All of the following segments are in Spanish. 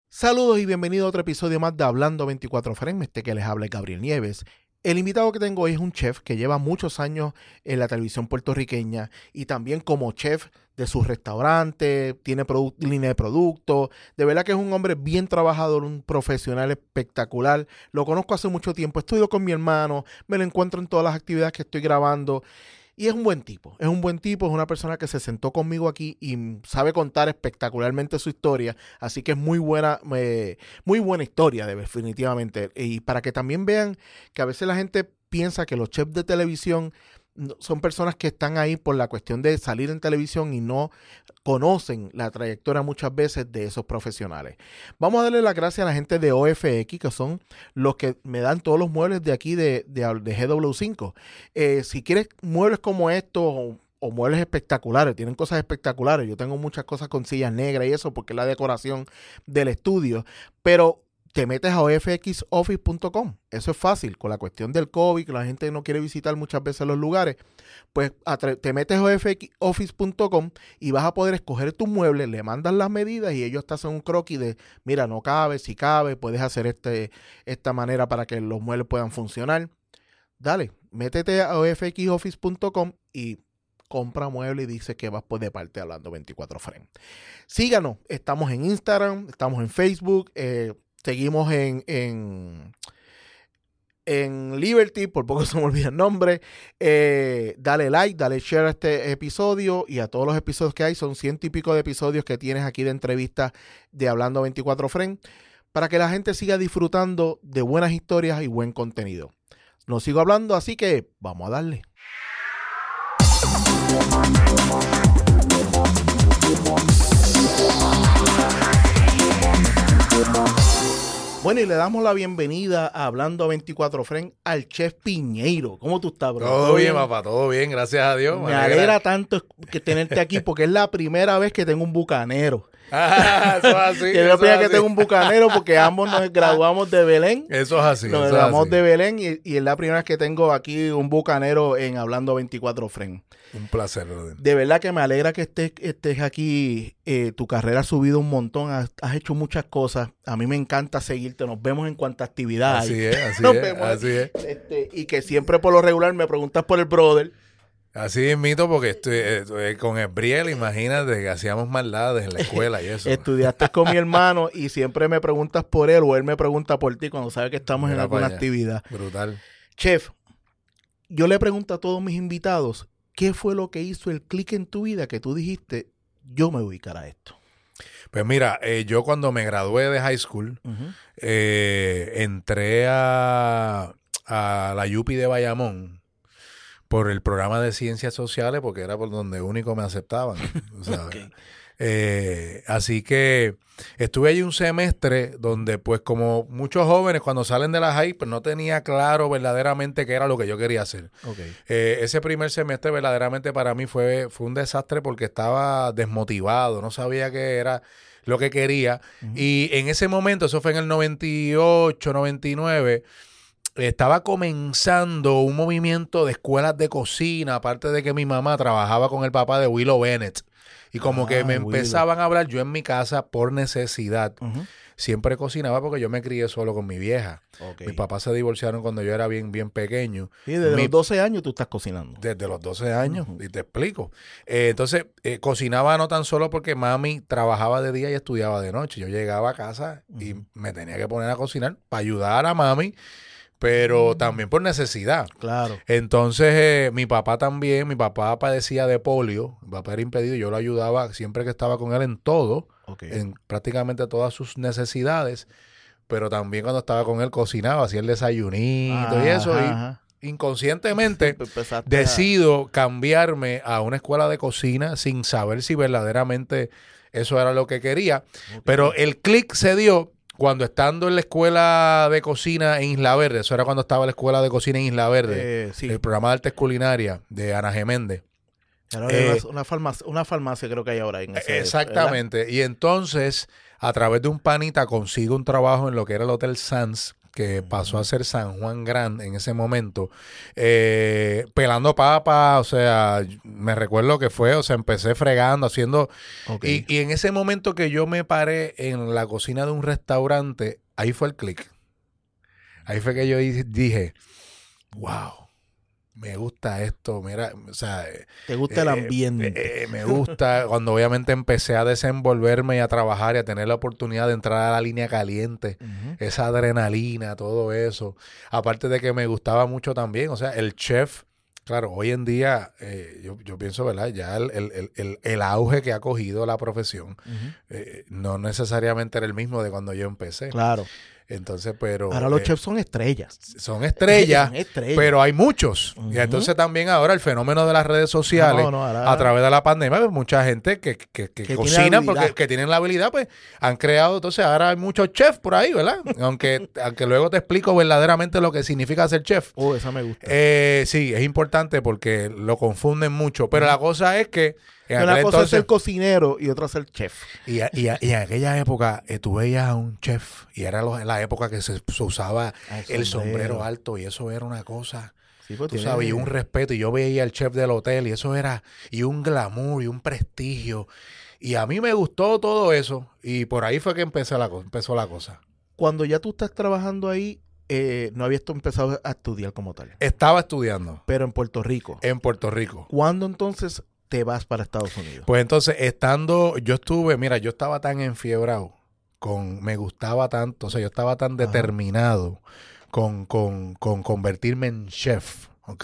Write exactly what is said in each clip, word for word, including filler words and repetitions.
Saludos y bienvenido a otro episodio más de Hablando veinticuatro Frames. Este que les habla es Gabriel Nieves. El invitado que tengo hoy es un chef que lleva muchos años en la televisión puertorriqueña y también como chef de sus restaurantes, tiene línea de productos. De verdad que es un hombre bien trabajador, un profesional espectacular. Lo conozco hace mucho tiempo, estudio con mi hermano, me lo encuentro en todas las actividades que estoy grabando. Y es un buen tipo, es un buen tipo, es una persona que se sentó conmigo aquí y sabe contar espectacularmente su historia, así que es muy buena, eh, muy buena historia definitivamente. Y para que también vean que a veces la gente piensa que los chefs de televisión son personas que están ahí por la cuestión de salir en televisión y no conocen la trayectoria muchas veces de esos profesionales. Vamos a darle las gracias a la gente de O F X, que son los que me dan todos los muebles de aquí de, de, de G W cinco. Eh, si quieres muebles como estos o, o muebles espectaculares, tienen cosas espectaculares. Yo tengo muchas cosas con sillas negras y eso porque es la decoración del estudio, pero te metes a o f x office punto com. Eso es fácil. Con la cuestión del COVID, que la gente no quiere visitar muchas veces los lugares, pues te metes a o f x office punto com y vas a poder escoger tus muebles, le mandas las medidas y ellos te hacen un croquis de, mira, no cabe, si cabe, puedes hacer este, esta manera para que los muebles puedan funcionar. Dale, métete a o f x office punto com y compra muebles y dice que vas por de parte Hablando veinticuatro Frames. Síganos, estamos en Instagram, estamos en Facebook, eh, seguimos en, en, en Liberty, por poco se me olvida el nombre. Eh, dale like, dale share a este episodio y a todos los episodios que hay. Son ciento y pico de episodios que tienes aquí de entrevistas de Hablando veinticuatro Frames para que la gente siga disfrutando de buenas historias y buen contenido. No sigo hablando, así que vamos a darle. Bueno, y le damos la bienvenida a Hablando veinticuatro Frames al chef Piñeiro. ¿Cómo tú estás, bro? Todo, ¿Todo bien, bien, papá, todo bien, gracias a Dios. Me, me alegra. alegra tanto que tenerte aquí porque es la primera vez que tengo un bucanero. Ah, eso es así. Que es la primera vez que tengo un bucanero porque ambos nos graduamos de Belén. Eso es así. Nos eso graduamos es así. de Belén y, y es la primera vez que tengo aquí un bucanero en Hablando veinticuatro Frames. Un placer, brother. De verdad que me alegra que estés, estés aquí. Eh, tu carrera ha subido un montón. Has, has hecho muchas cosas. A mí me encanta seguirte. Nos vemos en cuanta actividad Así hay. es, así Nos es, vemos, así es. Este, y que siempre por lo regular me preguntas por el brother. Así es, mito, porque estoy, estoy con Esbriel, imagínate que hacíamos maldades en la escuela y eso. Estudiaste con mi hermano y siempre me preguntas por él o él me pregunta por ti cuando sabe que estamos Mira en alguna actividad. Brutal. Chef, yo le pregunto a todos mis invitados, ¿qué fue lo que hizo el clic en tu vida que tú dijiste, yo me voy a dedicar a esto? Pues mira, eh, yo cuando me gradué de high school, uh-huh. eh, entré a, a la Yupi de Bayamón por el programa de ciencias sociales, porque era por donde único me aceptaban. ¿Sabes? Okay. eh, así que estuve allí un semestre donde, pues, como muchos jóvenes cuando salen de la high, pues no tenía claro verdaderamente qué era lo que yo quería hacer. Okay. Eh, ese primer semestre verdaderamente para mí fue, fue un desastre porque estaba desmotivado, no sabía qué era lo que quería. Uh-huh. Y en ese momento, eso fue en el noventa y ocho, noventa y nueve, estaba comenzando un movimiento de escuelas de cocina, aparte de que mi mamá trabajaba con el papá de Willow Bennett. Y como ah, que me Willow. empezaban a hablar, yo en mi casa, por necesidad, uh-huh. siempre cocinaba porque yo me crié solo con mi vieja. Okay. Mis papás se divorciaron cuando yo era bien, bien pequeño. Y desde mi, los doce años tú estás cocinando. Desde los doce años, uh-huh. y te explico. Eh, entonces, eh, cocinaba no tan solo porque mami trabajaba de día y estudiaba de noche. Yo llegaba a casa uh-huh. y me tenía que poner a cocinar para ayudar a mami, pero también por necesidad. Claro. Entonces, eh, mi papá también, mi papá padecía de polio, mi papá era impedido, yo lo ayudaba siempre que estaba con él en todo, okay. en prácticamente todas sus necesidades, pero también cuando estaba con él cocinaba, hacía el desayunito ajá, y eso, ajá. y inconscientemente decido a... cambiarme a una escuela de cocina sin saber si verdaderamente eso era lo que quería, okay. pero el clic se dio cuando estando en la escuela de cocina en Isla Verde, eso era cuando estaba la escuela de cocina en Isla Verde, eh, sí. el programa de artes culinarias de Ana Geméndez. Eh, una, una, farmacia, una farmacia creo que hay ahora en ese, exactamente. ¿verdad? Y entonces, a través de un panita, consigo un trabajo en lo que era el Hotel Sands, que pasó a ser San Juan Grand en ese momento, eh, pelando papas, o sea, me recuerdo que fue, o sea, empecé fregando, haciendo, Okay. y, y en ese momento que yo me paré en la cocina de un restaurante, ahí fue el click. Ahí fue que yo dije, wow. Me gusta esto, mira, o sea... ¿Te gusta el eh, ambiente? eh, eh, me gusta cuando obviamente empecé a desenvolverme y a trabajar y a tener la oportunidad de entrar a la línea caliente, Uh-huh. esa adrenalina, todo eso. Aparte de que me gustaba mucho también, o sea, el chef, claro, hoy en día eh, yo, yo pienso, ¿verdad? Ya el, el, el, el auge que ha cogido la profesión Uh-huh. eh, no necesariamente era el mismo de cuando yo empecé. Claro. Entonces, pero... Ahora los eh, chefs son estrellas. son estrellas, Son estrellas. pero hay muchos. Uh-huh. Y entonces también ahora el fenómeno de las redes sociales, No, no, ahora- a través de la pandemia, pues, mucha gente que, que, que, que tiene cocinan habilidad. porque que tienen la habilidad, pues han creado, entonces ahora hay muchos chefs por ahí, ¿verdad? aunque, aunque luego te explico verdaderamente lo que significa ser chef. Oh, esa me gusta. Eh, sí, es importante porque lo confunden mucho, pero la cosa es que en Una aquel cosa entonces, es ser cocinero y otra es ser chef. y, a- y, a- y en aquella época eh, tú veías a un chef y era lo- la época que se, se usaba Ah, el sombrero alto y eso era una cosa, Sí, pues tú tiene- sabes, y un respeto. Y yo veía al chef del hotel y eso era, y un glamour y un prestigio. Y a mí me gustó todo eso y por ahí fue que empecé la, co- empezó la cosa. Cuando ya tú estás trabajando ahí, eh, no habías tú empezado a estudiar como tal. Estaba estudiando Pero en Puerto Rico. en Puerto Rico. ¿Cuándo entonces te vas para Estados Unidos? Pues entonces, estando, yo estuve, mira, yo estaba tan enfiebrado, con, me gustaba tanto, o sea, yo estaba tan Ajá. determinado con, con, con convertirme en chef, ¿ok?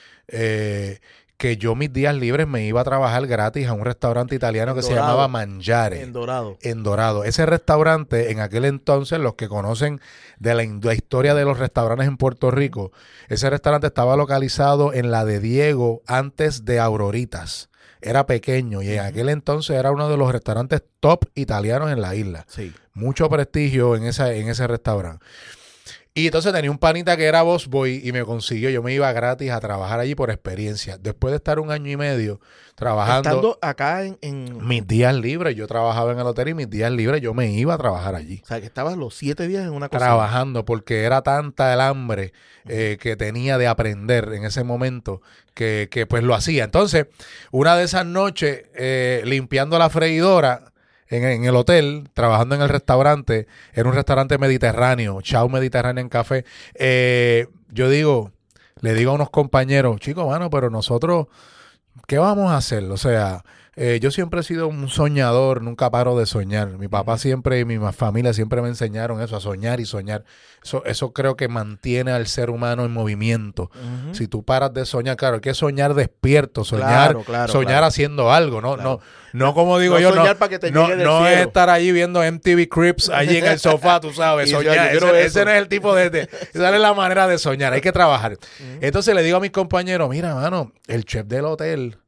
Eh, que yo mis días libres me iba a trabajar gratis a un restaurante italiano En que se Dorado. llamaba Mangiare. En Dorado. En Dorado. Ese restaurante, en aquel entonces, los que conocen de la, la historia de los restaurantes en Puerto Rico, ese restaurante estaba localizado en la de Diego antes de Auroritas. Era pequeño y en aquel entonces era uno de los restaurantes top italianos en la isla. Sí. Mucho prestigio en, esa, en ese restaurante. Y entonces tenía un panita que era busboy y me consiguió, yo me iba gratis a trabajar allí por experiencia. Después de estar un año y medio trabajando, Estando acá en, en- mis días libres, yo trabajaba en el hotel y mis días libres yo me iba a trabajar allí. O sea, que estabas los siete días en una cocina. Trabajando porque era tanta el hambre eh, que tenía de aprender en ese momento que, que pues lo hacía. Entonces, una de esas noches eh, limpiando la freidora en, en el hotel, trabajando en el restaurante, era un restaurante mediterráneo, Chau Mediterranean Café, eh, yo digo, le digo a unos compañeros, chicos, mano, pero nosotros, ¿qué vamos a hacer? O sea, eh, yo siempre he sido un soñador, nunca paro de soñar. Mi papá siempre y mi ma- familia siempre me enseñaron eso, a soñar y soñar. Eso, eso creo que mantiene al ser humano en movimiento. Ujú. Si tú paras de soñar, claro, hay que soñar despierto, soñar, Claro, claro, soñar claro. haciendo algo, no, Claro. no, no como digo No yo, no, soñar para que te no, llegue del no es cielo. estar allí viendo M T V Cribs allí en el sofá, tú sabes, Y yo- soñar. yo quiero Ese, eso. ese no es el tipo de, de- esa no es la manera de soñar, hay que trabajar. Entonces le digo a mis compañeros, mira, mano, el chef del hotel,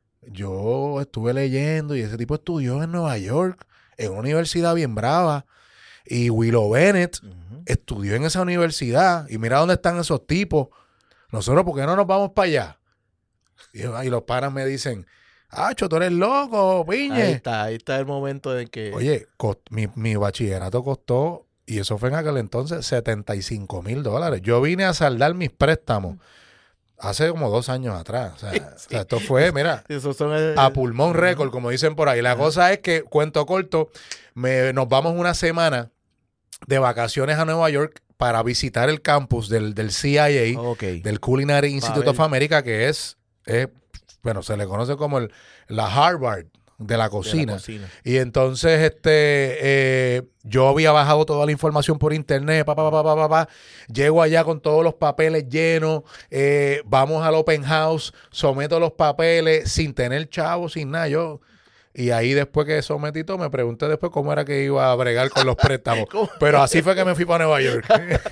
yo estuve leyendo y ese tipo estudió en Nueva York, en una universidad bien brava, y Willow Bennett Ujú. estudió en esa universidad, y mira dónde están esos tipos. Nosotros, ¿por qué no nos vamos para allá? Y, y los panas me dicen, ah, tú eres loco, piñe. Ahí está, ahí está el momento de que... Oye, cost- mi, mi bachillerato costó, y eso fue en aquel entonces, setenta y cinco mil dólares. Yo vine a saldar mis préstamos hace como dos años atrás. O sea, o sea, esto fue, mira, esos son el- a pulmón récord, como dicen por ahí. La cosa es que, cuento corto, me, nos vamos una semana de vacaciones a Nueva York para visitar el campus del, del C I A, Ok. del Culinary Institute ver. of America, que es, es, bueno, se le conoce como el, la Harvard de la de cocina. la cocina. Y entonces este eh, yo había bajado toda la información por internet, pa, pa, pa, pa, pa, pa. Llego allá con todos los papeles llenos, eh, vamos al open house, someto los papeles sin tener chavos, sin nada. Yo, y ahí después que sometí todo, me pregunté después cómo era que iba a bregar con los préstamos. ¿Cómo? Pero así fue que me fui para Nueva York.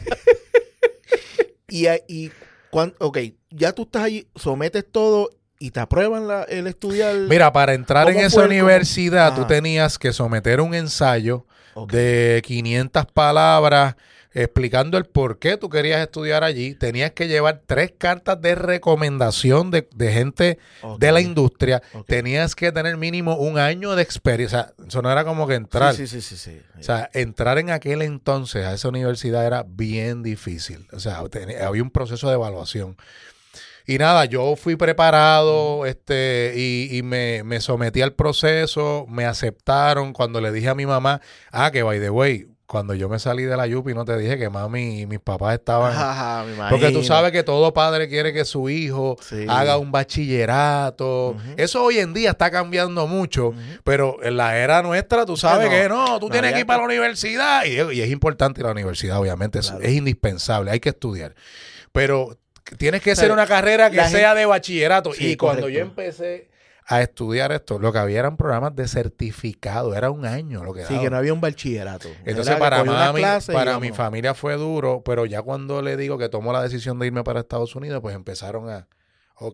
Y, y cuan- ok, ya tú estás ahí, sometes todo y te aprueban la- el estudiar. Mira, para entrar en ¿Cómo esa fue? ¿Cómo? universidad, tú Ajá. tenías que someter un ensayo Ok. de quinientas palabras explicando el por qué tú querías estudiar allí. Tenías que llevar tres cartas de recomendación de, de gente okay. de la industria. Okay. Tenías que tener mínimo un año de experiencia. O sea, eso no era como que entrar. Sí, sí, sí, sí, sí. O sea, entrar en aquel entonces a esa universidad era bien difícil. O sea, tenía, había un proceso de evaluación. Y nada, yo fui preparado este, y, y me, me sometí al proceso, me aceptaron cuando le dije a mi mamá, ah, que by the way, cuando yo me salí de la Yupi no te dije que mami y mis papás estaban... Ajá, me imagino. Porque tú sabes que todo padre quiere que su hijo sí. haga un bachillerato. Uh-huh. Eso hoy en día está cambiando mucho, uh-huh. pero en la era nuestra tú sabes no, que no, tú no, tienes que ir para la universidad. Y, y es importante ir a la universidad, obviamente, claro. es, es indispensable, hay que estudiar. Pero... tienes que ser una carrera que sea gente, de bachillerato. Sí, y cuando correcto. yo empecé a estudiar esto, lo que había eran programas de certificado. Era un año lo que Sí, daba. que no había un bachillerato. Entonces, para, mami, para mi familia fue duro, pero ya cuando le digo que tomó la decisión de irme para Estados Unidos, pues empezaron a... Ok.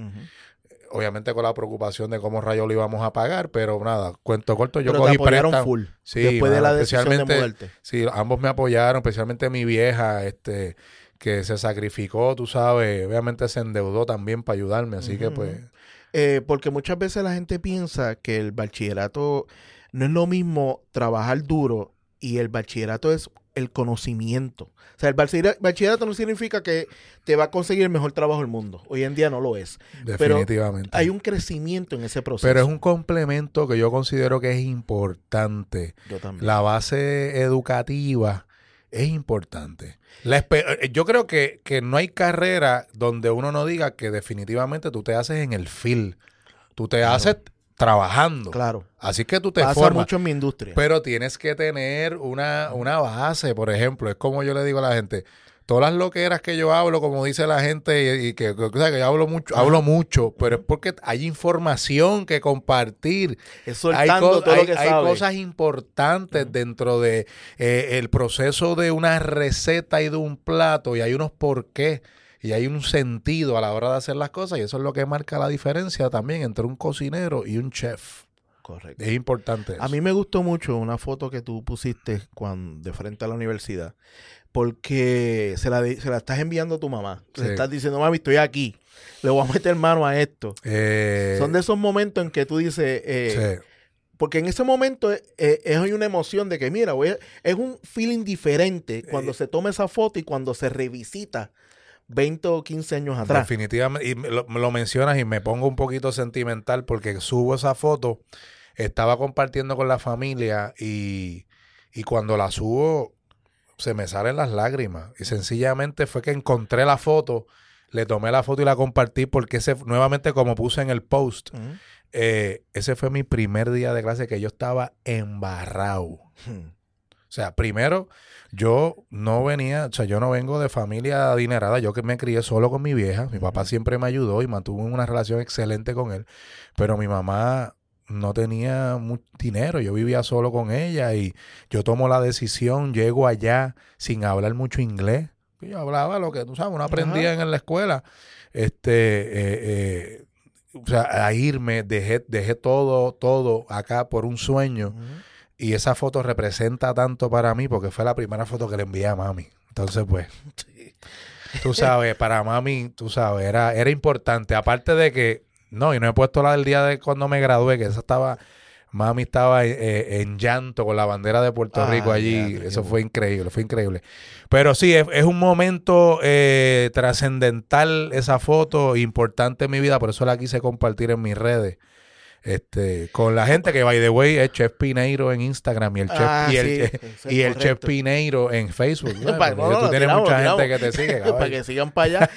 Uh-huh. Obviamente con la preocupación de cómo rayos lo íbamos a pagar, pero nada, cuento corto, yo pero cogí te apoyaron préstamo. full. Sí, después mano, de la decisión de mudarte. Sí, ambos me apoyaron, especialmente mi vieja, este... que se sacrificó, tú sabes, obviamente se endeudó también para ayudarme, así uh-huh. que pues... Eh, porque muchas veces la gente piensa que el bachillerato no es lo mismo trabajar duro y el bachillerato es el conocimiento. O sea, el bachillerato no significa que te va a conseguir el mejor trabajo del mundo. Hoy en día no lo es. Definitivamente. Pero hay un crecimiento en ese proceso. Pero es un complemento que yo considero que es importante. Yo también. La base educativa es importante. La yo creo que, que no hay carrera donde uno no diga que definitivamente tú te haces en el field. Tú te claro. haces trabajando. Claro. Así que tú te Pasa formas. mucho en mi industria. Pero tienes que tener una, una base, por ejemplo. Es como yo le digo a la gente, todas las loqueras que yo hablo, como dice la gente, y, y que, que, o sea, que yo hablo mucho, Ajá. hablo mucho, pero es porque hay información que compartir. Es soltando hay, todo hay, lo que hay sabe. cosas importantes uh-huh. dentro de eh, el proceso de una receta y de un plato, y hay unos porqués, y hay un sentido a la hora de hacer las cosas, y eso es lo que marca la diferencia también entre un cocinero y un chef. Correcto. Es importante eso. A mí me gustó mucho una foto que tú pusiste cuando, de frente a la universidad, porque se la, se la estás enviando a tu mamá. Sí. Le estás diciendo, mami, estoy aquí. Le voy a meter mano a esto. Eh, Son de esos momentos en que tú dices... Eh, sí. Porque en ese momento eh, es una emoción de que, mira, voy a, es un feeling diferente cuando eh, se toma esa foto y cuando se revisita veinte o quince años atrás. Definitivamente. Y lo, lo mencionas y me pongo un poquito sentimental porque subo esa foto, estaba compartiendo con la familia y, y cuando la subo... se me salen las lágrimas. Y sencillamente fue que encontré la foto, le tomé la foto y la compartí porque ese, nuevamente como puse en el post, uh-huh. eh, ese fue mi primer día de clase que yo estaba embarrado. Uh-huh. O sea, primero, yo no venía, o sea, yo no vengo de familia adinerada, yo que me crié solo con mi vieja, mi uh-huh. papá siempre me ayudó y mantuvo una relación excelente con él, pero mi mamá... no tenía mucho dinero, yo vivía solo con ella y yo tomo la decisión, llego allá sin hablar mucho inglés. Yo hablaba lo que tú sabes, uno aprendía en la escuela. Este, eh, eh, o sea, a irme, dejé, dejé todo, todo acá por un sueño. Uh-huh. Y esa foto representa tanto para mí porque fue la primera foto que le envié a mami. Entonces, pues, sí. tú sabes, para mami, tú sabes, era, era importante. Aparte de que no, y no he puesto la del día de cuando me gradué, que esa estaba, mami estaba eh, en llanto con la bandera de Puerto ah, Rico allí. Ya, eso fue increíble, fue increíble. Pero sí, es, es un momento eh, trascendental esa foto, importante en mi vida, por eso la quise compartir en mis redes. Este, con la gente que, by the way, es Chef Pineiro en Instagram y el Chef, ah, y el, sí, y el Chef Pineiro en Facebook. ¿No? Para, no, no, tú no, tienes tiramos, mucha tiramos. gente que te sigue. Para que sigan para allá.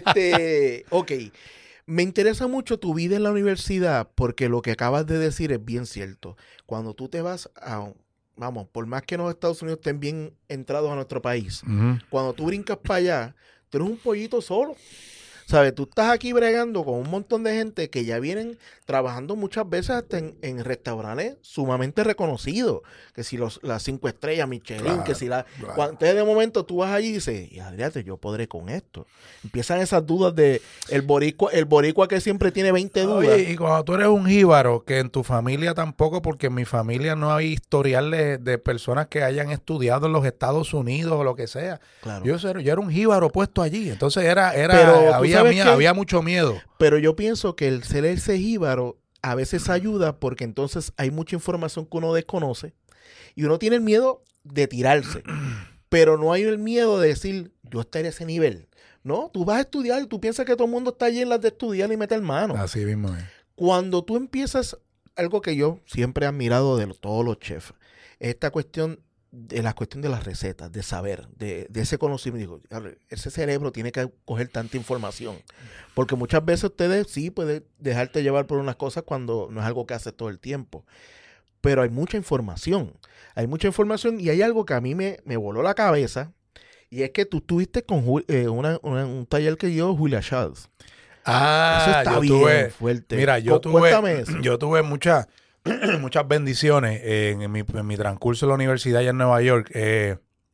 este, ok. Me interesa mucho tu vida en la universidad porque lo que acabas de decir es bien cierto. Cuando tú te vas a... Vamos, por más que los Estados Unidos estén bien entrados a nuestro país, uh-huh. cuando tú brincas para allá, tú eres un pollito solo. O ¿Sabes? Tú estás aquí bregando con un montón de gente que ya vienen trabajando muchas veces hasta en, en restaurantes sumamente reconocidos. Que si los, las cinco estrellas, Michelin, Claro, que si la... claro. Cuando, entonces de momento tú vas allí y dices, y Adriate, yo podré con esto. Empiezan esas dudas de el boricua, el boricua que siempre tiene veinte dudas. Oye, y cuando tú eres un jíbaro, que en tu familia tampoco, porque en mi familia no hay historial de, de personas que hayan estudiado en los Estados Unidos o lo que sea. Claro. Yo, era- yo era un jíbaro puesto allí, entonces era, era Pero, ¿tú había, sabes mía- qué? había mucho miedo. Pero yo pienso que el ser ese jíbaro a veces ayuda porque entonces hay mucha información que uno desconoce y uno tiene el miedo de tirarse, pero no hay el miedo de decir, yo estaré a ese nivel. No, tú vas a estudiar y tú piensas que todo el mundo está allí en las de estudiar y meter mano. Así mismo es. Cuando tú empiezas, algo que yo siempre he admirado de todos los chefs, esta cuestión de la cuestión de las recetas, de saber, de, de ese conocimiento. Digo, ese cerebro tiene que coger tanta información. Porque muchas veces ustedes sí pueden dejarte llevar por unas cosas cuando no es algo que haces todo el tiempo. Pero hay mucha información. Hay mucha información y hay algo que a mí me, me voló la cabeza. Y es que tú estuviste con eh, una, una, un taller que dio Julia Childs. Ah, Eso está yo bien tuve, fuerte. mira, yo Cu- tuve, Cuéntame eso. yo tuve muchas, muchas bendiciones en, en mi, en mi transcurso en la universidad allá en Nueva York. Eh,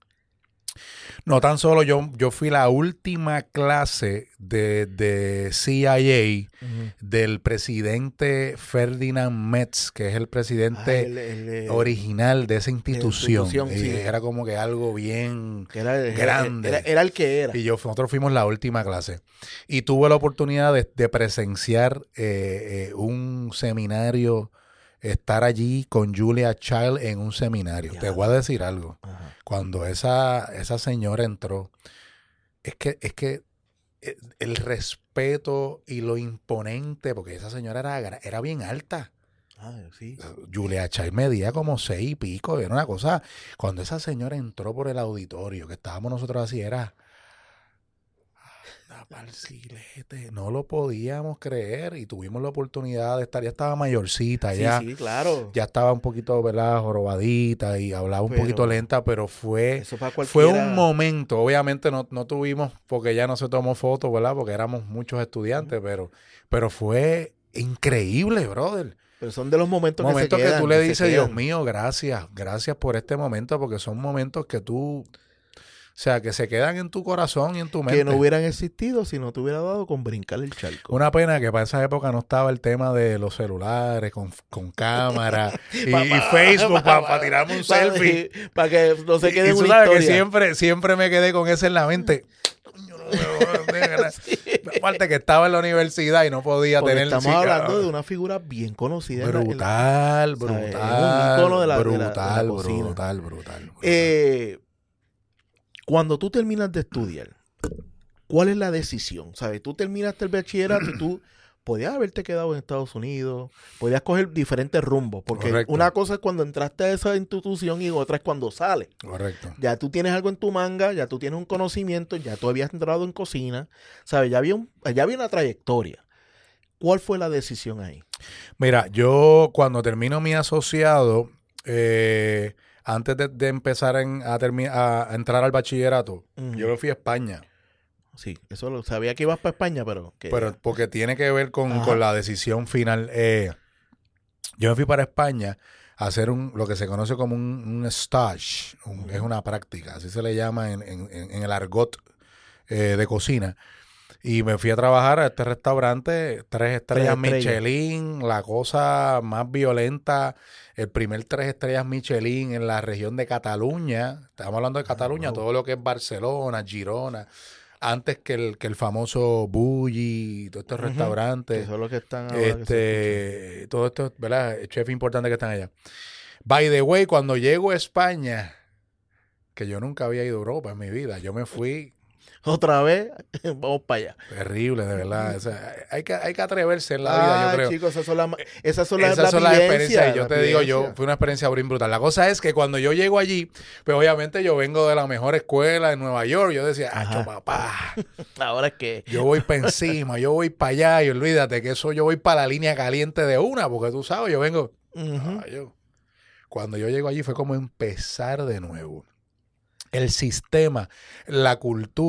no tan solo yo, yo fui la última clase de, de C I A Ujú. del presidente Ferdinand Metz, que es el presidente Ah, el- el, eh, original de esa institución. institución, Y sí. Era como que algo bien que era, grande. Era, era el que era. Y yo, nosotros fuimos la última clase. Y tuve la oportunidad de, de presenciar eh, eh, un seminario, estar allí con Julia Child en un seminario. Ya. Te voy a decir algo. Ajá. Cuando esa, esa señora entró, es que, es que eh, el respeto y lo imponente, porque esa señora era, gra- era bien alta. Ah, sí. Julia Child medía como seis y pico. Era una cosa. Cuando esa señora entró por el auditorio, que estábamos nosotros así, era. anda pa'l silete. No lo podíamos creer. Y tuvimos la oportunidad de estar. Ya estaba mayorcita, Sí, ya. sí, claro. Ya estaba un poquito, ¿verdad? Jorobadita y hablaba un Pero poquito lenta, pero fue. Eso para Fue cualquiera. un momento. Obviamente no, no tuvimos, porque ella no se tomó fotos, ¿verdad? Porque éramos muchos estudiantes, pero, pero fue increíble, brother. Pero son de los momentos, Momentos que que, se quedan. tú le que se dices, Dios quedan. mío, gracias, gracias por este momento, porque son momentos que tú, o sea, que se quedan en tu corazón y en tu mente. Que no hubieran existido si no te hubiera dado con brincar el charco. Una pena que para esa época no estaba el tema de los celulares con, con cámara y, Pa- y pa- Facebook pa- para tirarme un pa- selfie. Para que no se Y- quede y en tú una sabes que historia. siempre, siempre me quedé con eso en la mente. Coño, no, no, no, no, no. Sí. Aparte que estaba en la universidad y no podía Porque tener... estamos sí, hablando ah, de una figura bien conocida. en la- en la- Brutal, ¿sabes? Es un brutal, ícono de la- de la- de la brutal, cocina. brutal, brutal, brutal. Eh, cuando tú terminas de estudiar, ¿cuál es la decisión? ¿Sabes? Tú terminaste el bachillerato y tú podías haberte quedado en Estados Unidos, podías coger diferentes rumbos, porque Correcto. una cosa es cuando entraste a esa institución y otra es cuando sales. Correcto. Ya tú tienes algo en tu manga, ya tú tienes un conocimiento, ya tú habías entrado en cocina, ¿sabes? Ya había, un, ya había una trayectoria. ¿Cuál fue la decisión ahí? Mira, yo cuando termino mi asociado, eh, antes de, de empezar en- a, termi- a, a entrar al bachillerato, Ujú. yo me fui a España. Sí, eso lo sabía que ibas para España, pero... Que, Pero porque tiene que ver con, Ajá. con la decisión final. Eh, yo me fui para España a hacer un, lo que se conoce como un, un stage. Un- es una práctica, así se le llama en, en- en- en el argot eh, de cocina. Y me fui a trabajar a este restaurante, tres estrellas Tres estrellas. Michelin, la cosa más violenta, el primer tres estrellas Michelin en la región de Cataluña. Estamos hablando de Cataluña, wow. todo lo que es Barcelona, Girona, antes que el, que el famoso Bulli, todos estos Ujú. restaurantes. que son los que están ahora que se escuchan. Este, todo esto, ¿verdad? Chefs importantes que están allá. By the way, cuando llego a España, que yo nunca había ido a Europa en mi vida, yo me fui Otra vez, vamos para allá. terrible, de verdad. O sea, hay que, hay que atreverse en la vida, yo Ah, creo. chicos, esas son las, esas son las, Esas las son las vivencias, experiencias. Y yo las te digo, yo vivencias. fue una experiencia bien brutal. La cosa es que cuando yo llego allí, pues obviamente yo vengo de la mejor escuela en Nueva York. Yo decía, Ajá. acho papá, Ahora es que... yo voy para encima, yo voy para allá. Y olvídate que eso yo voy para la línea caliente de una, porque tú sabes, yo vengo. Ujú. Caballo. Cuando yo llego allí fue como empezar de nuevo. El sistema, la cultura,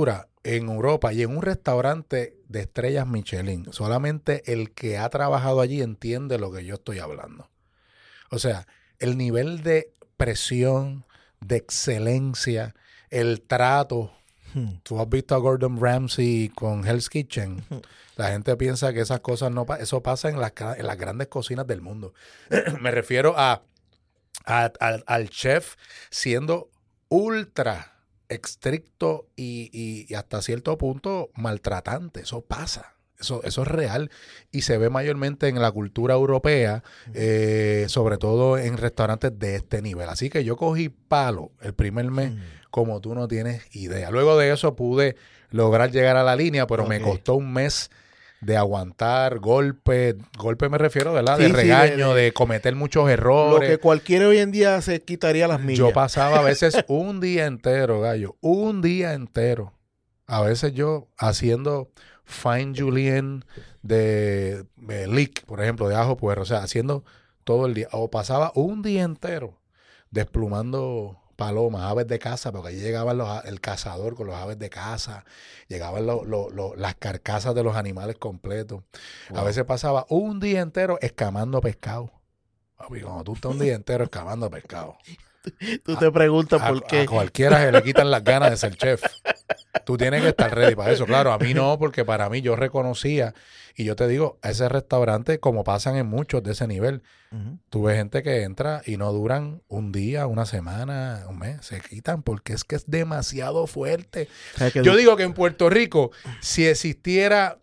en Europa y en un restaurante de estrellas Michelin, solamente el que ha trabajado allí entiende lo que yo estoy hablando. O sea, el nivel de presión, de excelencia, el trato. Hmm. Tú has visto a Gordon Ramsay con Hell's Kitchen. Hmm. La gente piensa que esas cosas no pasan. Eso pasa en las, en las grandes cocinas del mundo. Me refiero a, a, a al chef siendo ultra estricto y, y, y hasta cierto punto maltratante. Eso pasa. Eso, eso es real y se ve mayormente en la cultura europea, eh, sobre todo en restaurantes de este nivel. Así que yo cogí palo el primer mes mm. como tú no tienes idea. Luego de eso pude lograr llegar a la línea, pero okay. me costó un mes de aguantar golpes. Golpe me refiero, ¿verdad? Sí, de regaño, sí, de, de, de cometer muchos errores. Lo que cualquiera hoy en día se quitaría las millas. Yo pasaba a veces un día entero, gallo. Un día entero. A veces yo haciendo fine julienne de, de leek, por ejemplo, de ajo puerro, o sea, haciendo todo el día, o pasaba un día entero desplumando palomas, aves de caza, porque allí llegaban los, el cazador con los aves de caza, llegaban lo, lo, lo, las carcasas de los animales completos. Wow. A veces pasaba un día entero escamando pescado. Papi, cuando tú estás un día entero escamando pescado, tú te preguntas a, por qué. A cualquiera se le quitan las ganas de ser chef. Tú tienes que estar ready para eso. Claro, a mí no, porque para mí yo reconocía, y yo te digo, a ese restaurante, como pasan en muchos de ese nivel, uh-huh. tú ves gente que entra y no duran un día, una semana, un mes, se quitan porque es que es demasiado fuerte. Yo du- digo que en Puerto Rico, si existiera,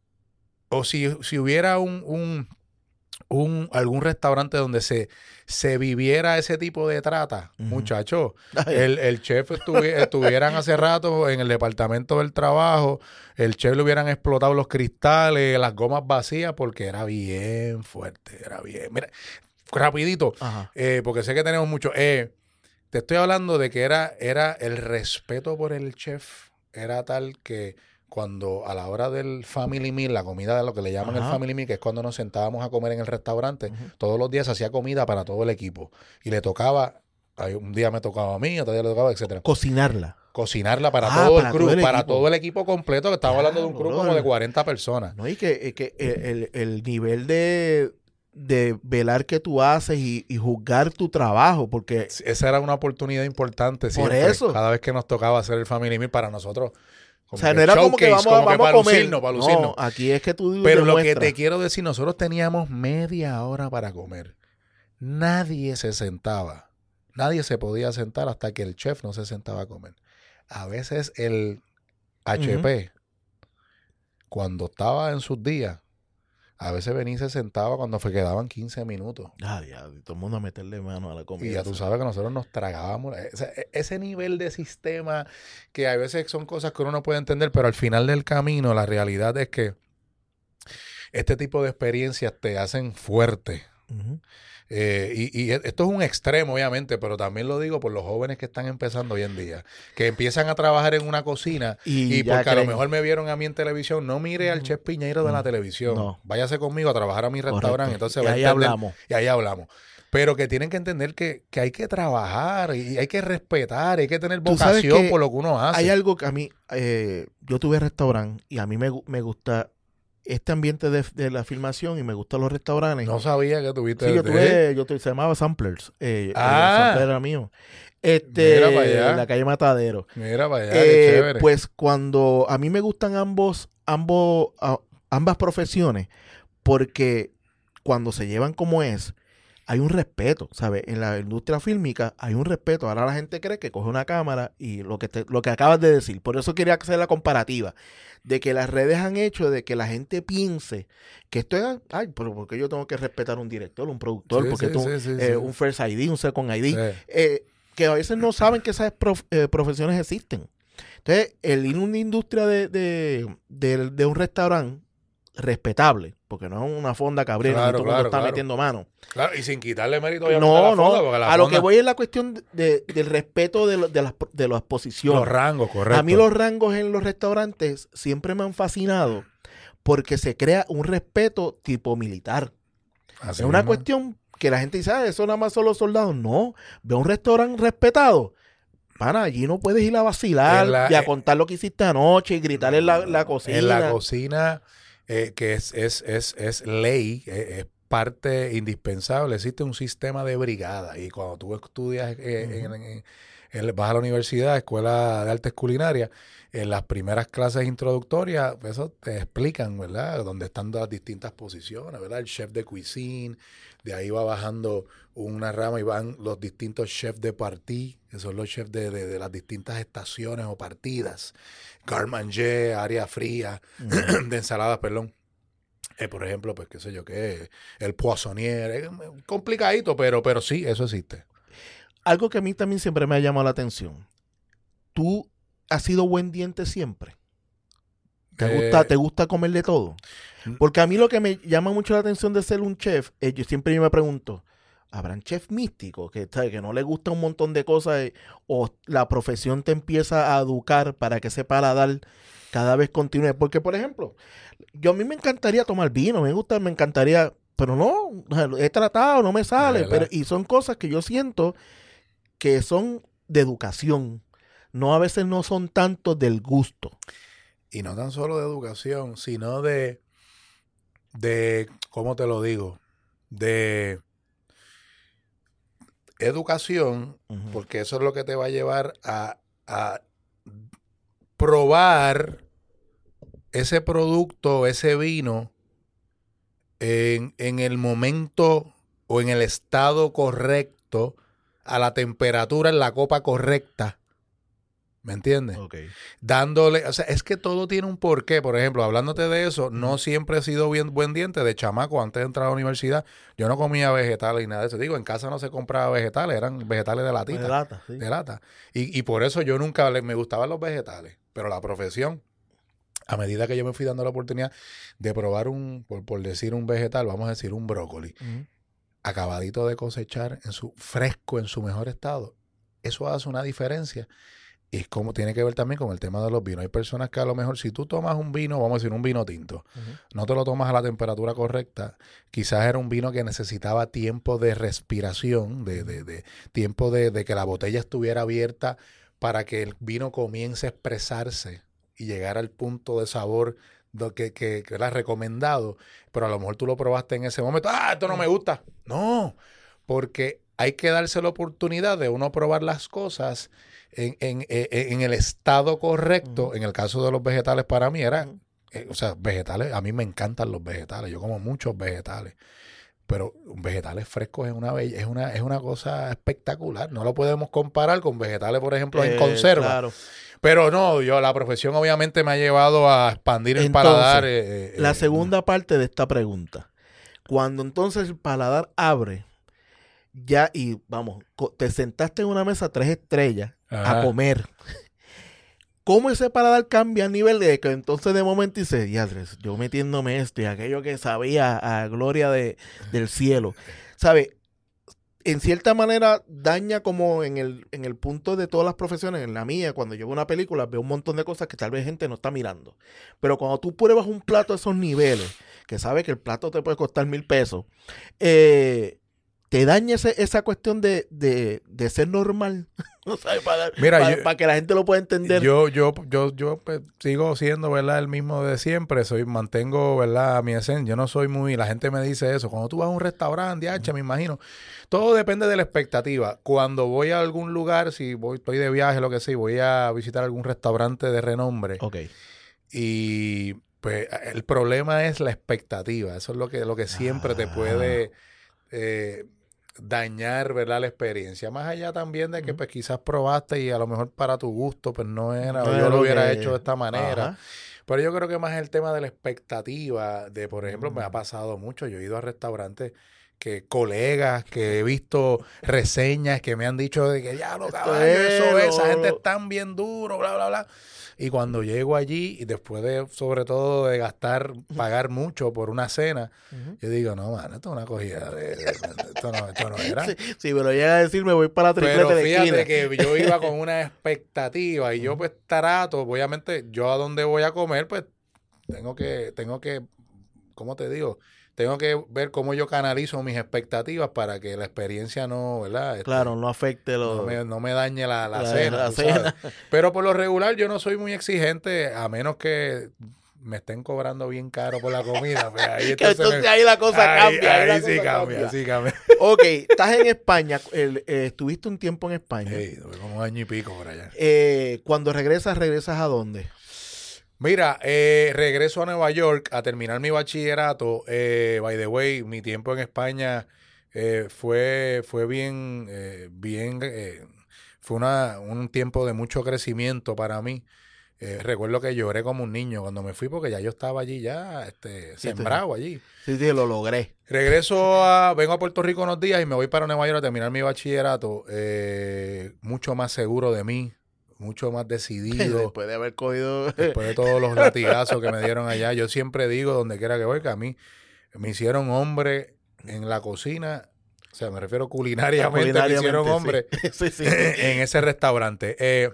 o si, si hubiera un... un Un, algún restaurante donde se, se viviera ese tipo de trata, uh-huh. muchachos, el, el chef estuvi, estuvieran hace rato en el departamento del trabajo, el chef le hubieran explotado los cristales, las gomas vacías, porque era bien fuerte, era bien. Mira, rapidito, eh, porque sé que tenemos mucho. Eh, te estoy hablando de que era, era el respeto por el chef, era tal que cuando a la hora del family meal, la comida de lo que le llaman Ajá. el family meal, que es cuando nos sentábamos a comer en el restaurante, uh-huh. todos los días se hacía comida para todo el equipo. Y le tocaba, un día me tocaba a mí, otro día le tocaba, etcétera. Cocinarla. Cocinarla para ah, todo para el crew, todo el para equipo. todo el equipo completo, que estamos claro, hablando de un crew como de cuarenta personas. No, y que, que el, el nivel de... de velar que tú haces y, y juzgar tu trabajo, porque... Esa era una oportunidad importante siempre. Por eso. Cada vez que nos tocaba hacer el family meal para nosotros. O sea, no era como que vamos, como vamos que para a comer. Lucirnos, para lucirnos. No, aquí es que tú Pero demuestras. Lo que te quiero decir, nosotros teníamos media hora para comer. Nadie se sentaba. Nadie se podía sentar hasta que el chef no se sentaba a comer. A veces el H P, uh-huh. cuando estaba en sus días, a veces venía y se sentaba cuando fue, quedaban quince minutos. Ah, ya, todo el mundo a meterle mano a la comida. Y ya tú sabes que nosotros nos tragábamos. Ese, ese nivel de sistema que a veces son cosas que uno no puede entender, pero al final del camino la realidad es que este tipo de experiencias te hacen fuerte. Uh-huh. Eh, y, y esto es un extremo, obviamente, pero también lo digo por los jóvenes que están empezando hoy en día, que empiezan a trabajar en una cocina y, y porque creen. A lo mejor me vieron a mí en televisión, no mire al chef Piñeiro de la televisión, no. Váyase conmigo a trabajar a mi restaurante, entonces y va ahí a entender, hablamos. Y ahí hablamos. Pero que tienen que entender que, que hay que trabajar y hay que respetar, hay que tener vocación por lo que uno hace. Hay algo que a mí, eh, yo tuve restaurante y a mí me, me gusta este ambiente de, de la filmación y me gustan los restaurantes. No sabía que tuviste. Sí, yo tuve, yo tuve, se llamaba Samplers. Eh, ah. El Sampler era mío. Este, Mira para allá. En la calle Matadero. Mira para allá, eh, qué chévere. Pues cuando a mí me gustan ambos, ambos, a, ambas profesiones, porque cuando se llevan como es, hay un respeto, ¿sabes? En la industria fílmica hay un respeto. Ahora la gente cree que coge una cámara y lo que te, lo que acabas de decir. Por eso quería hacer la comparativa. De que las redes han hecho de que la gente piense que esto es, ay, pero ¿por qué yo tengo que respetar un director, un productor? Sí, porque sí, tú, sí, sí, eh, sí. un First I D, un Second I D. Sí. Eh, que a veces no saben que esas prof, eh, profesiones existen. Entonces, el ir a una industria de, de, de, de un restaurante respetable, porque no es una fonda cabrera, claro, todo el claro, mundo está claro. metiendo mano. Claro, y sin quitarle mérito no, a la no, fonda, porque la a fonda, lo que voy es la cuestión de, del respeto de, lo, de, las, de las posiciones. Los rangos, correcto. A mí los rangos en los restaurantes siempre me han fascinado porque se crea un respeto tipo militar. Así es una mismo. cuestión que la gente dice, ah, eso nada más son los soldados. No, ve un restaurante respetado. pana, allí no puedes ir a vacilar la, y a contar lo que hiciste anoche y gritar no, en la, la cocina. En la cocina, eh, que es, es, es, es ley, eh, es parte indispensable. Existe un sistema de brigada y cuando tú estudias, eh, uh-huh. en, en, en, vas a la universidad, escuela de artes culinarias, en las primeras clases introductorias, eso te explican, ¿verdad? Donde están las distintas posiciones, ¿verdad? El chef de cuisine, de ahí va bajando una rama y van los distintos chefs de partie, que son los chefs de, de, de las distintas estaciones o partidas. Garde-manger, área fría, uh-huh. de ensaladas, perdón. Eh, por ejemplo, pues qué sé yo qué, el poissonnier, es complicadito, pero, pero sí, eso existe. Algo que a mí también siempre me ha llamado la atención. Tú has sido buen diente siempre. ¿Te eh, gusta, te gusta comer de todo? Porque a mí lo que me llama mucho la atención de ser un chef, es yo siempre yo me pregunto, ¿habrán chefs místicos que, que no les gusta un montón de cosas eh, o la profesión te empieza a educar para que ese paladar cada vez continúe? Porque, por ejemplo, yo a mí me encantaría tomar vino, me gusta, me encantaría, pero no, he tratado, no me sale. Pero, y son cosas que yo siento que son de educación. No, a veces no son tanto del gusto. Y no tan solo de educación, sino de, de, ¿cómo te lo digo? De educación, uh-huh. porque eso es lo que te va a llevar a, a probar ese producto, ese vino, en, en el momento o en el estado correcto, a la temperatura en la copa correcta. ¿Me entiendes? Okay. Dándole, o sea, es que todo tiene un porqué. Por ejemplo, hablándote de eso, no siempre he sido bien buen diente. De chamaco, antes de entrar a la universidad, yo no comía vegetales y nada de eso. Digo, en casa no se compraba vegetales, eran vegetales de latita. De lata, sí. De lata. Y, y por eso yo nunca me gustaban los vegetales. Pero la profesión, a medida que yo me fui dando la oportunidad de probar un, por, por decir un vegetal, vamos a decir un brócoli, uh-huh. acabadito de cosechar, en su fresco, en su mejor estado, eso hace una diferencia. Y es como tiene que ver también con el tema de los vinos. Hay personas que a lo mejor si tú tomas un vino, vamos a decir un vino tinto, uh-huh. no te lo tomas a la temperatura correcta, quizás era un vino que necesitaba tiempo de respiración, de, de, de tiempo de, de que la botella estuviera abierta para que el vino comience a expresarse y llegar al punto de sabor que, que, que era recomendado, pero a lo mejor tú lo probaste en ese momento, ¡ah, esto no me gusta! No, porque hay que darse la oportunidad de uno probar las cosas en, en, en, en el estado correcto. Uh-huh. En el caso de los vegetales, para mí era, uh-huh. eh, o sea, vegetales, a mí me encantan los vegetales, yo como muchos vegetales, pero vegetales frescos es una bella, es una, es una cosa espectacular. No lo podemos comparar con vegetales, por ejemplo, eh, en conserva. Claro. Pero no, yo la profesión obviamente me ha llevado a expandir el entonces, paladar. Eh, la eh, segunda eh, parte de esta pregunta. Cuando entonces el paladar abre, ya y vamos, te sentaste en una mesa tres estrellas Ajá. a comer. ¿Cómo ese paladar cambia a nivel de que entonces de momento dices, diadres, yo metiéndome esto y aquello que sabía a gloria de, del cielo? ¿Sabes? En cierta manera daña como en el, en el punto de todas las profesiones, en la mía, cuando yo veo una película, veo un montón de cosas que tal vez gente no está mirando. Pero cuando tú pruebas un plato de esos niveles, que sabes que el plato te puede costar mil pesos, eh, te daña ese, esa cuestión de, de, de ser normal. ¿No sabes? Para, Mira, para, yo, para que la gente lo pueda entender. Yo, yo, yo, yo pues, sigo siendo, ¿verdad?, el mismo de siempre. Soy, mantengo, ¿verdad?, mi esencia. Yo no soy muy, la gente me dice eso. Cuando tú vas a un restaurante, hacha, me imagino. Todo depende de la expectativa. Cuando voy a algún lugar, si voy, estoy de viaje, lo que sea, voy a visitar algún restaurante de renombre. Ok. Y pues el problema es la expectativa. Eso es lo que, lo que siempre ah. te puede eh, dañar, ¿verdad?, la experiencia. Más allá también de que pues quizás probaste y a lo mejor para tu gusto pues no era, no o yo lo hubiera que... hecho de esta manera. Ajá. Pero yo creo que más el tema de la expectativa, de por ejemplo, mm. me ha pasado mucho. Yo he ido a restaurantes que colegas, que he visto reseñas que me han dicho de que ya lo caballo, eso es, esa gente es tan bien duro, bla, bla, bla. Y cuando llego allí, y después de, sobre todo, de gastar, pagar mucho por una cena, uh-huh. yo digo, no, mano, esto es una cogida de, de, de esto, no, esto no era. Sí, sí, pero llega a decir, me voy para la tripleta de esquina. Pero fíjate que yo iba con una expectativa y uh-huh. yo pues trato, obviamente, yo a donde voy a comer, pues tengo que, tengo que, ¿cómo te digo? tengo que ver cómo yo canalizo mis expectativas para que la experiencia no, ¿verdad? Este, claro, no afecte lo... No me, no me dañe la, la, la cena, la tú cena. sabes. Pero por lo regular yo no soy muy exigente, a menos que me estén cobrando bien caro por la comida. Pues ahí Que entonces, entonces me- ahí la cosa ahí, cambia. Ahí, ahí la sí cosa cambia, cambia. sí cambia. Ok, estás en España. el- eh, estuviste un tiempo en España. Sí, tuve como un año y pico por allá. Eh, cuando regresas, ¿regresas a dónde? Mira, eh, regreso a Nueva York a terminar mi bachillerato. Eh, by the way, mi tiempo en España eh, fue, fue bien, eh, bien, eh, fue una, un tiempo de mucho crecimiento para mí. Eh, recuerdo que lloré como un niño cuando me fui porque ya yo estaba allí, ya este, Sí, sembrado allí. Sí, sí, lo logré. Regreso a, vengo a Puerto Rico unos días y me voy para Nueva York a terminar mi bachillerato, eh, mucho más seguro de mí, mucho más decidido. Después de haber cogido... Después de todos los latigazos que me dieron allá, yo siempre digo, donde quiera que voy, que a mí me hicieron hombre en la cocina, o sea, me refiero culinariamente, me hicieron Culinariamente, hombre sí. Sí, sí. en ese restaurante. Eh,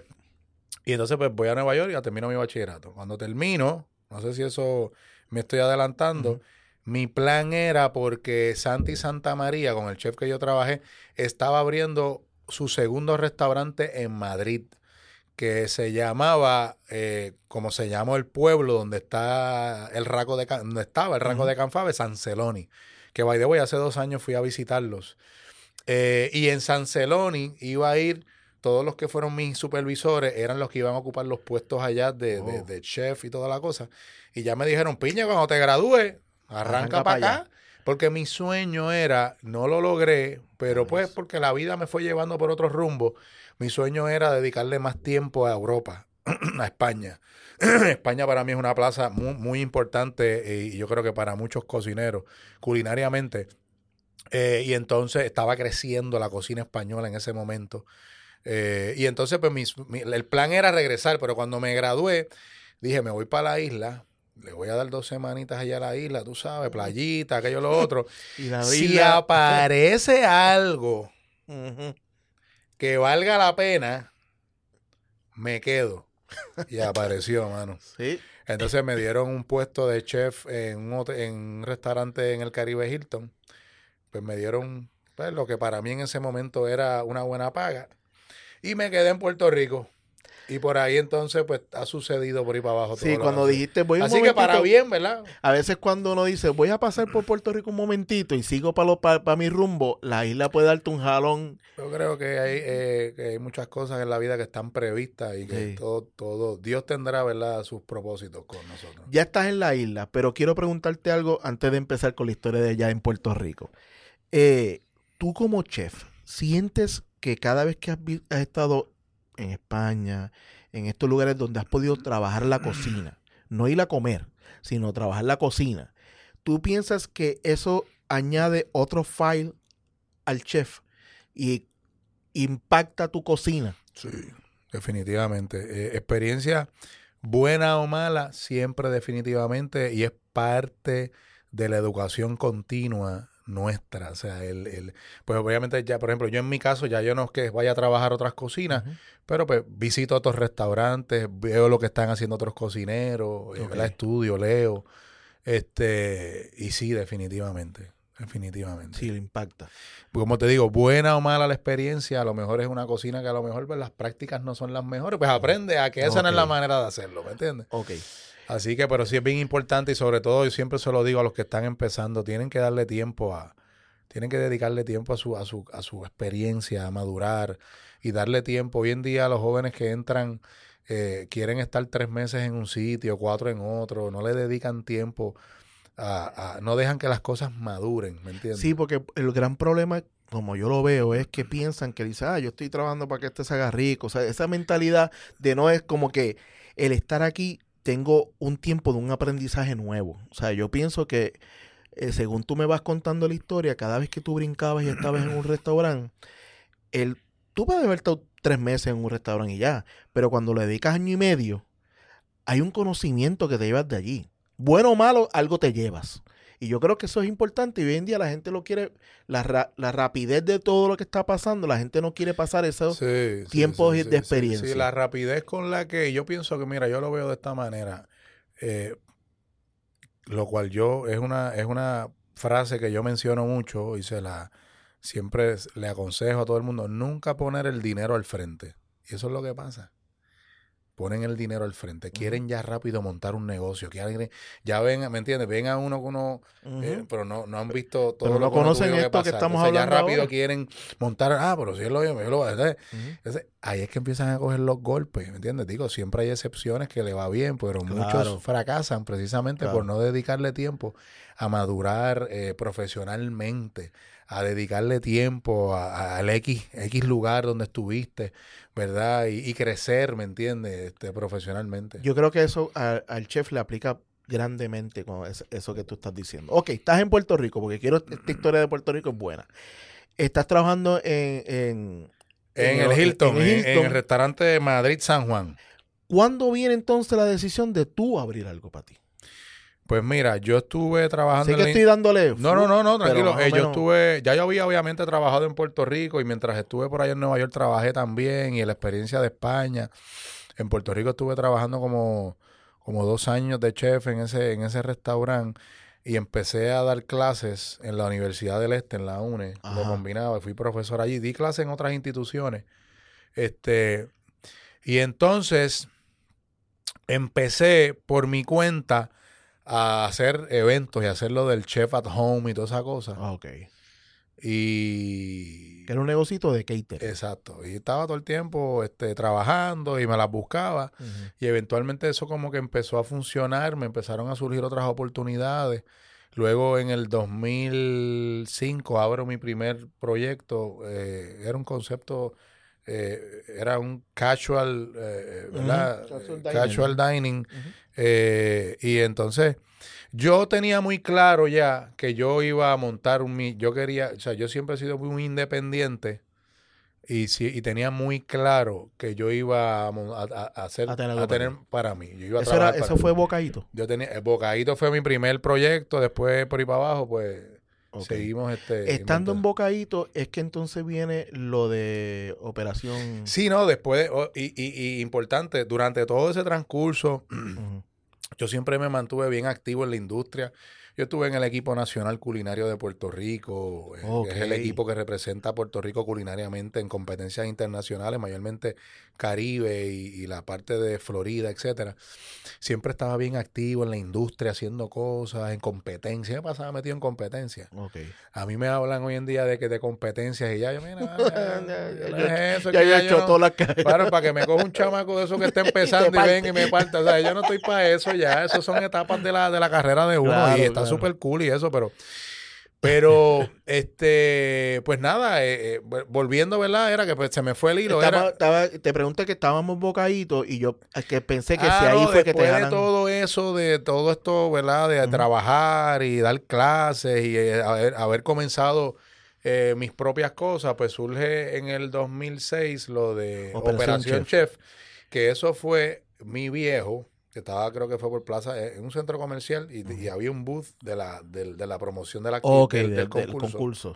y entonces pues voy a Nueva York y ya termino mi bachillerato. Cuando termino, no sé si eso me estoy adelantando, Ujú. mi plan era porque Santi Santa María, con el chef que yo trabajé, estaba abriendo su segundo restaurante en Madrid, que se llamaba, eh, como se llamó el pueblo donde está el raco de Can- donde estaba el raco Ujú. de Canfave, San Celoni, que by the way, hace dos años fui a visitarlos. Eh, y en San Celoni iba a ir, todos los que fueron mis supervisores eran los que iban a ocupar los puestos allá de, de, Oh. de chef y toda la cosa. Y ya me dijeron, Piña, cuando te gradúes, arranca, Arranca para pa' acá. Porque mi sueño era, no lo logré, pero pues Nice. porque la vida me fue llevando por otros rumbos. Mi sueño era dedicarle más tiempo a Europa, a España. España para mí es una plaza muy, muy importante eh, y yo creo que para muchos cocineros, culinariamente. Eh, y entonces estaba creciendo la cocina española en ese momento. Eh, y entonces, pues, mis- mi- el plan era regresar, pero cuando me gradué, dije, me voy para la isla, le voy a dar dos semanitas allá a la isla, tú sabes, playita, aquello, lo otro. Y la Si isla... aparece algo Ujú. que valga la pena, me quedo. Y apareció, mano. Sí. Entonces me dieron un puesto de chef en un, hotel- en un restaurante en el Caribe Hilton. Pues me dieron pues, lo que para mí en ese momento era una buena paga. Y me quedé en Puerto Rico. Y por ahí entonces, pues, ha sucedido por ahí para abajo todo Sí, lo cuando que hace. dijiste voy un Así que para momentito, bien, ¿verdad? a veces cuando uno dice voy a pasar por Puerto Rico un momentito y sigo para para mi rumbo, la isla puede darte un jalón. Yo creo que hay, eh, que hay muchas cosas en la vida que están previstas y que Sí. todo, todo, Dios tendrá, ¿verdad?, sus propósitos con nosotros. Ya estás en la isla, pero quiero preguntarte algo antes de empezar con la historia de allá en Puerto Rico. Eh, tú como chef, ¿sientes que cada vez que has, vi- has estado en España, en estos lugares donde has podido trabajar la cocina, no ir a comer, sino trabajar la cocina, tú piensas que eso añade otro file al chef y impacta tu cocina? Sí, definitivamente. Eh, experiencia buena o mala, siempre definitivamente, y es parte de la educación continua nuestra. O sea, el, el, pues obviamente ya, por ejemplo, yo en mi caso, ya yo no es que vaya a trabajar otras cocinas, Ujú. pero pues visito otros restaurantes, veo lo que están haciendo otros cocineros, eh, Ok. ¿verdad? Estudio, leo, este, y sí, definitivamente, definitivamente. Sí, lo impacta. Como te digo, buena o mala la experiencia, a lo mejor es una cocina que a lo mejor pues, las prácticas no son las mejores, pues aprende a que esa no es la Ok. manera de hacerlo, ¿me entiendes? Ok. Así que, pero sí es bien importante y sobre todo yo siempre se lo digo a los que están empezando, tienen que darle tiempo a, tienen que dedicarle tiempo a su, a su, a su experiencia, a madurar y darle tiempo. Hoy en día los jóvenes que entran eh, quieren estar tres meses en un sitio, cuatro en otro, no le dedican tiempo a, a no dejan que las cosas maduren, ¿me entiendes? Sí, porque el gran problema, como yo lo veo, es que piensan que dicen, ah, yo estoy trabajando para que este se haga rico. O sea, esa mentalidad de no es como que el estar aquí tengo un tiempo de un aprendizaje nuevo. O sea, yo pienso que eh, según tú me vas contando la historia, cada vez que tú brincabas y estabas en un restaurante, el, tú puedes haber estado tres meses en un restaurante y ya, pero cuando le dedicas año y medio, hay un conocimiento que te llevas de allí. Bueno o malo, algo te llevas. Y yo creo que eso es importante y hoy en día la gente lo quiere, la, ra- la rapidez de todo lo que está pasando, la gente no quiere pasar esos Sí, sí, tiempos sí, de sí, sí, experiencia. sí, la rapidez con la que yo pienso que, mira, yo lo veo de esta manera, eh, lo cual yo es una, es una frase que yo menciono mucho y se la siempre le aconsejo a todo el mundo, nunca poner el dinero al frente. Y eso es lo que pasa. Ponen el dinero al frente. Quieren ya rápido montar un negocio. Quieren, ya ven, ¿me entiendes? Ven a uno que uno, uh-huh. eh, pero no, no han visto todo pero lo no que uno conocen tuvo esto que pasar. que estamos Entonces, hablando ya rápido ahora. quieren montar, ah, pero si es lo yo, yo lo voy a hacer. Uh-huh. Entonces, ahí es que empiezan a coger los golpes, ¿me entiendes? Digo, siempre hay excepciones que le va bien, pero claro. muchos fracasan precisamente claro. por no dedicarle tiempo a madurar eh, profesionalmente, a dedicarle tiempo al X, X lugar donde estuviste, ¿verdad? Y, y crecer, ¿me entiendes? Este, profesionalmente. Yo creo que eso a, al chef le aplica grandemente con eso, eso que tú estás diciendo. Ok, estás en Puerto Rico, porque quiero, esta historia de Puerto Rico es buena. Estás trabajando en... En, en, en el Hilton, en, en, Hilton. en el restaurante de Madrid San Juan. ¿Cuándo viene entonces la decisión de tú abrir algo para ti? Pues mira, yo estuve trabajando... Sé que en estoy dándole... No, no, no, no, tranquilo. Eh, menos... Yo estuve... Ya yo había obviamente trabajado en Puerto Rico y mientras estuve por allá en Nueva York trabajé también y en la experiencia de España. En Puerto Rico estuve trabajando como, como dos años de chef en ese, en ese restaurante y empecé a dar clases en la Universidad del Este, en la UNE. Ajá. Lo combinaba, fui profesor allí. Di clases en otras instituciones. Este, y entonces empecé por mi cuenta a hacer eventos y hacer lo del chef at home y toda esa cosa. Ah, ok. Y... Que era un negocito de catering. Exacto. Y estaba todo el tiempo este, trabajando y me las buscaba. Uh-huh. Y eventualmente eso como que empezó a funcionar. Me empezaron a surgir otras oportunidades. Luego en el dos mil cinco abro mi primer proyecto. Eh, era un concepto... Eh, era un casual, eh, ¿verdad? Uh-huh. Casual dining. Casual dining. Uh-huh. eh, y entonces yo tenía muy claro ya que yo iba a montar un... Yo quería, o sea, yo siempre he sido muy independiente y, sí, y tenía muy claro que yo iba a, a, a hacer, a tener, a tener para mí. Yo iba a ¿Eso, era, ¿eso fue Bocadito? Yo tenía, el Bocadito fue mi primer proyecto, después por ahí para abajo, pues... Okay. Seguimos este... Estando en Bocadito, es que entonces viene lo de operación... Sí, no, después... Oh, y, y, y importante, durante todo ese transcurso, uh-huh. yo siempre me mantuve bien activo en la industria. Yo estuve en el equipo nacional culinario de Puerto Rico, okay. que es el equipo que representa a Puerto Rico culinariamente en competencias internacionales, mayormente Caribe y, y la parte de Florida, etcétera. Siempre estaba bien activo en la industria, haciendo cosas, en competencia. Me pasaba metido en competencia. Okay. A mí me hablan hoy en día de que de competencias y ya yo, mira, ya, ya, ya, ya, eso, ya, que ya ya he hecho no, todas las caras. Claro, para que me coja un chamaco de eso que está empezando y, y ven y me parta. O sea, yo no estoy para eso ya. Eso son etapas de la, de la carrera de uno claro, y está súper claro. cool y eso, pero... Pero, este, pues nada, eh, eh, volviendo, ¿verdad? Era que pues, se me fue el hilo. Estaba, era... estaba, te pregunté que estábamos Bocaditos y yo que pensé que ah, si ahí no, fue que te después de todo eso, de todo esto, ¿verdad? De uh-huh. trabajar y dar clases y eh, haber, haber comenzado eh, mis propias cosas, pues surge en el dos mil seis lo de Operación, Operación Chef. Chef, que eso fue mi viejo, que estaba, creo que fue por Plaza, en un centro comercial, y, uh-huh. y había un booth de la, de, de la promoción de la, okay, del, del, del, concurso. del concurso.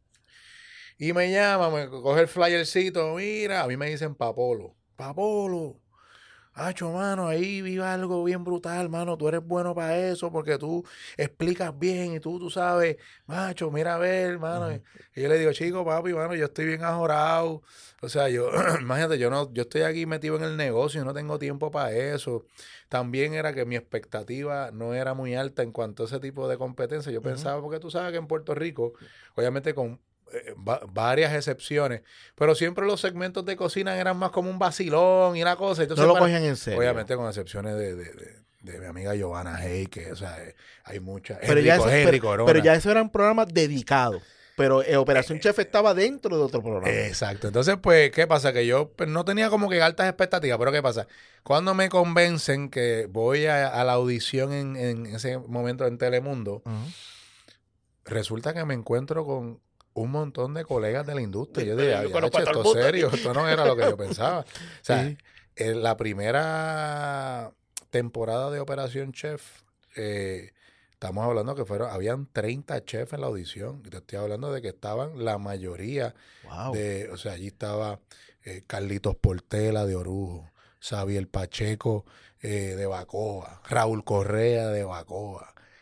Y me llama, me coge el flyercito, mira, a mí me dicen Papolo. Papolo, hacho, mano, ahí vi algo bien brutal, mano, tú eres bueno para eso, porque tú explicas bien y tú, tú sabes, macho, mira a ver, mano. Uh-huh. Y yo le digo, chico, papi, mano, yo estoy bien ajorado. O sea, yo, imagínate, yo no, yo estoy aquí metido en el negocio y no tengo tiempo para eso. También era que mi expectativa no era muy alta en cuanto a ese tipo de competencia. Yo uh-huh. pensaba, porque tú sabes que en Puerto Rico, obviamente con eh, va, varias excepciones, pero siempre los segmentos de cocina eran más como un vacilón y una cosa. Entonces, no lo para, cogían en serio. Obviamente con excepciones de... de, de de mi amiga Giovanna Hey, que, o sea, eh, hay muchas. Pero, Enrico, ya eso, Henry, pero, Corona. pero ya eso eran programas dedicados. Pero eh, Operación eh, Chef estaba dentro de otro programa. Exacto. Entonces, pues, ¿qué pasa? Que yo pues, no tenía como que altas expectativas. Pero ¿qué pasa? Cuando me convencen que voy a, a la audición en, en ese momento en Telemundo, uh-huh. resulta que me encuentro con un montón de colegas de la industria. Yo dije, esto es serio, esto no era lo que yo pensaba. O sea, sí. en la primera temporada de Operación Chef, eh, estamos hablando que fueron, habían treinta chefs en la audición. Y te estoy hablando de que estaban la mayoría wow. de, o sea, allí estaba eh, Carlitos Portela de Orujo, Xavier Pacheco eh, de Bacoa, Raúl Correa de Bacoa,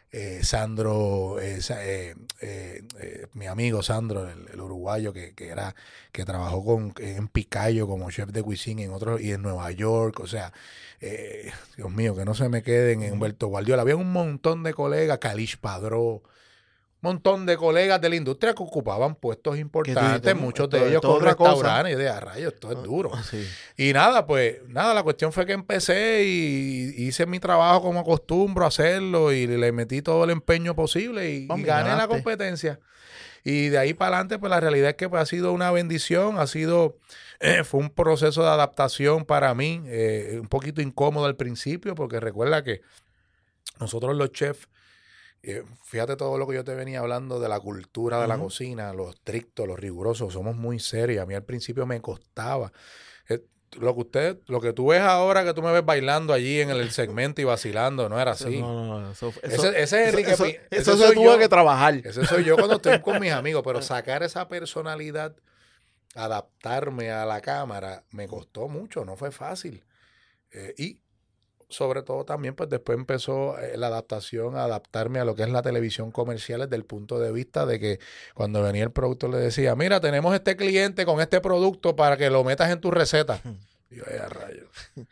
eh, Sandro, eh, eh, eh, eh, mi amigo Sandro, el, el uruguayo que, que era que trabajó con en Picayo como chef de cuisine en otros y en Nueva York, o sea, eh, Dios mío, que no se me queden en Humberto Guardiola. Había un montón de colegas, Kalish Padró, montón de colegas de la industria que ocupaban puestos importantes, muchos de ellos con restaurantes. Y de a rayos, esto es duro. Sí. Y nada, pues, nada, la cuestión fue que empecé y hice mi trabajo como acostumbro a hacerlo y le metí todo el empeño posible y, y gané la competencia. Y de ahí para adelante, pues la realidad es que pues, ha sido una bendición, ha sido, eh, fue un proceso de adaptación para mí, eh, un poquito incómodo al principio, porque recuerda que nosotros los chefs, Eh, fíjate todo lo que yo te venía hablando de la cultura de uh-huh. la cocina, lo estricto, lo riguroso, somos muy serios. A mí al principio me costaba. Eh, lo que usted, lo que tú ves ahora, que tú me ves bailando allí en el, el segmento y vacilando, no era así. No, no, no. Eso, eso, ese, ese es Enrique. Eso, eso, eso, eso se tuvo que trabajar. Ese soy yo cuando estoy con mis amigos, pero sacar esa personalidad, adaptarme a la cámara, me costó mucho, no fue fácil. Eh, y sobre todo también, pues después empezó eh, la adaptación, a adaptarme a lo que es la televisión comercial desde el punto de vista de que cuando venía el productor le decía, mira, tenemos este cliente con este producto para que lo metas en tu receta. Y yo, a rayos.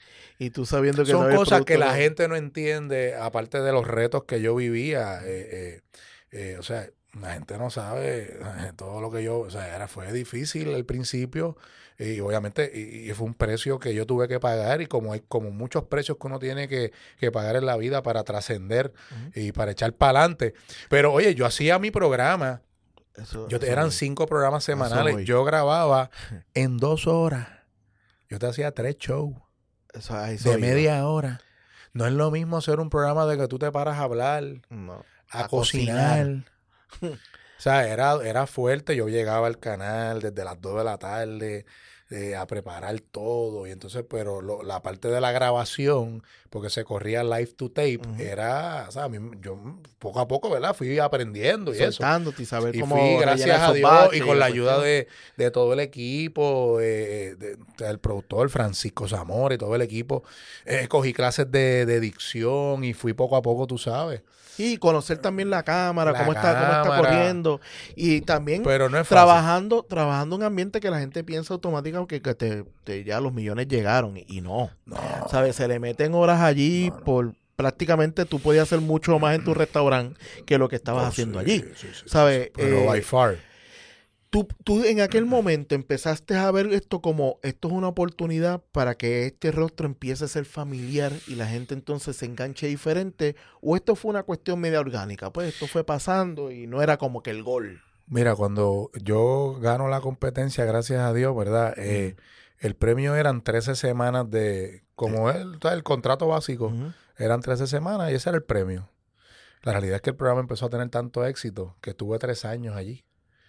Y tú sabiendo que son no cosas que la de... gente no entiende, aparte de los retos que yo vivía. Eh, eh, eh, o sea, la gente no sabe todo lo que yo, o sea, era, fue difícil al principio. Y obviamente y, y fue un precio que yo tuve que pagar y como hay como muchos precios que uno tiene que, que pagar en la vida para trascender uh-huh. y para echar para adelante. Pero oye, yo hacía mi programa, eso, yo, eso eran voy. cinco programas semanales, yo grababa en dos horas. Yo te hacía tres shows eso, de media yo. hora. No es lo mismo hacer un programa de que tú te paras a hablar, no, a, a cocinar. cocinar. O sea, era, era fuerte. Yo llegaba al canal desde las dos de la tarde eh, a preparar todo. Y entonces, pero lo, la parte de la grabación, porque se corría live to tape, uh-huh. era, o sea, a mí, yo poco a poco, ¿verdad? Fui aprendiendo y soltándote eso. Y saber y cómo fui, gracias a Dios, y con la ayuda de, de todo el equipo, eh, de, del productor Francisco Zamora y todo el equipo, eh, cogí clases de, de dicción y fui poco a poco, tú sabes. Y conocer también la cámara, la cómo está, cámara. cómo está corriendo. Y también Pero no es trabajando, trabajando en un ambiente que la gente piensa automáticamente que te, te, ya los millones llegaron. Y, y no. no. ¿Sabes? Se le meten horas allí no, no. por prácticamente tú podías hacer mucho más en tu restaurante que lo que estabas oh, haciendo sí, allí. Sí, sí, ¿Sabes? Sí, pero eh, by far. Tú, tú en aquel momento empezaste a ver esto como, esto es una oportunidad para que este rostro empiece a ser familiar y la gente entonces se enganche diferente, o esto fue una cuestión media orgánica, pues esto fue pasando y no era como que el gol. Mira, cuando yo gano la competencia, gracias a Dios, ¿verdad? Uh-huh. Eh, el premio eran trece semanas de, como sí. el, el contrato básico, uh-huh. eran trece semanas y ese era el premio. La realidad es que el programa empezó a tener tanto éxito que estuve tres años allí.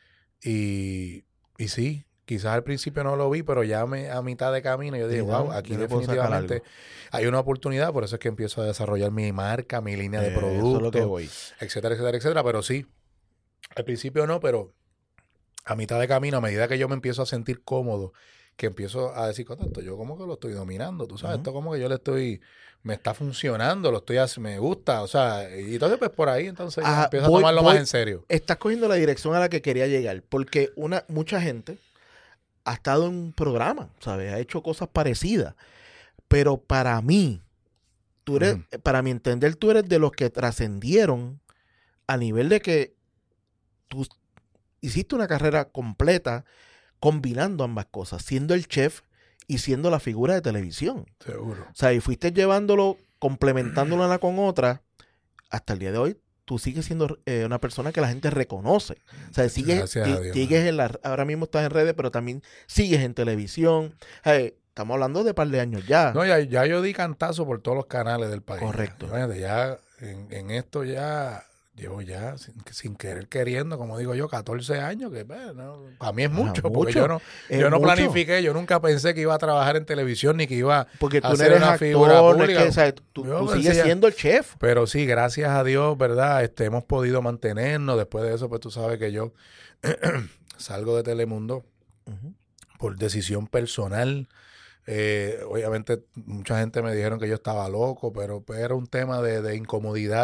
Y, y sí, quizás al principio no lo vi, pero ya me, a mitad de camino yo dije, sí, wow, aquí definitivamente hay una oportunidad, por eso es que empiezo a desarrollar mi marca, mi línea eh, de productos, es lo que voy. etcétera, etcétera, etcétera, pero sí, al principio no, pero a mitad de camino, a medida que yo me empiezo a sentir cómodo, que empiezo a decir, esto yo como que lo estoy dominando, tú sabes, uh-huh. esto como que yo le estoy, me está funcionando, lo estoy me gusta, o sea, y entonces pues por ahí entonces Ajá, empiezo a voy, tomarlo voy, más en serio. Estás cogiendo la dirección a la que quería llegar, porque una mucha gente ha estado en un programa, ¿sabes? Ha hecho cosas parecidas, pero para mí, tú eres, uh-huh. para mi entender, tú eres de los que trascendieron a nivel de que tú hiciste una carrera completa combinando ambas cosas, siendo el chef y siendo la figura de televisión. Seguro. O sea, y fuiste llevándolo, complementándolo una con otra, hasta el día de hoy, tú sigues siendo eh, una persona que la gente reconoce. O sea, sigues, Dios, sigues en la, ahora mismo estás en redes, pero también sigues en televisión. Hey, estamos hablando de un par de años ya. No, ya, ya yo di cantazo por todos los canales del país. Correcto. Ya, ya en, en esto ya... Llevo ya, sin, sin querer queriendo, como digo yo, catorce años, que bueno, para mí es mucho, ah, porque mucho. yo no, yo no planifiqué, yo nunca pensé que iba a trabajar en televisión ni que iba porque tú a no ser eres una actor, figura pública. Es que, o sea, tú, tú sigues decía, siendo el chef. Pero sí, gracias a Dios, ¿verdad? Este, hemos podido mantenernos. Después de eso, pues tú sabes que yo salgo de Telemundo uh-huh. por decisión personal. Eh, obviamente, mucha gente me dijeron que yo estaba loco, pero, pero era un tema de, de incomodidad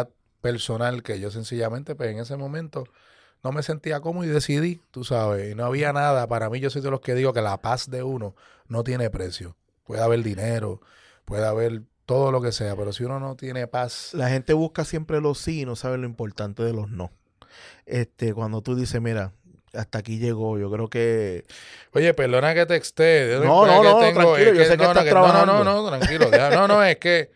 personal que yo sencillamente, pues en ese momento no me sentía cómodo y decidí, tú sabes, y no había nada. Para mí, yo soy de los que digo que la paz de uno no tiene precio. Puede haber dinero, puede haber todo lo que sea, pero si uno no tiene paz... La gente busca siempre los sí y no sabe lo importante de los no. Este, cuando tú dices, mira, hasta aquí llegó, yo creo que... Oye, perdona que texté. No, no, no, tranquilo, yo sé que estás trabajando. No, no, no, tranquilo. Deja, no, no, es que...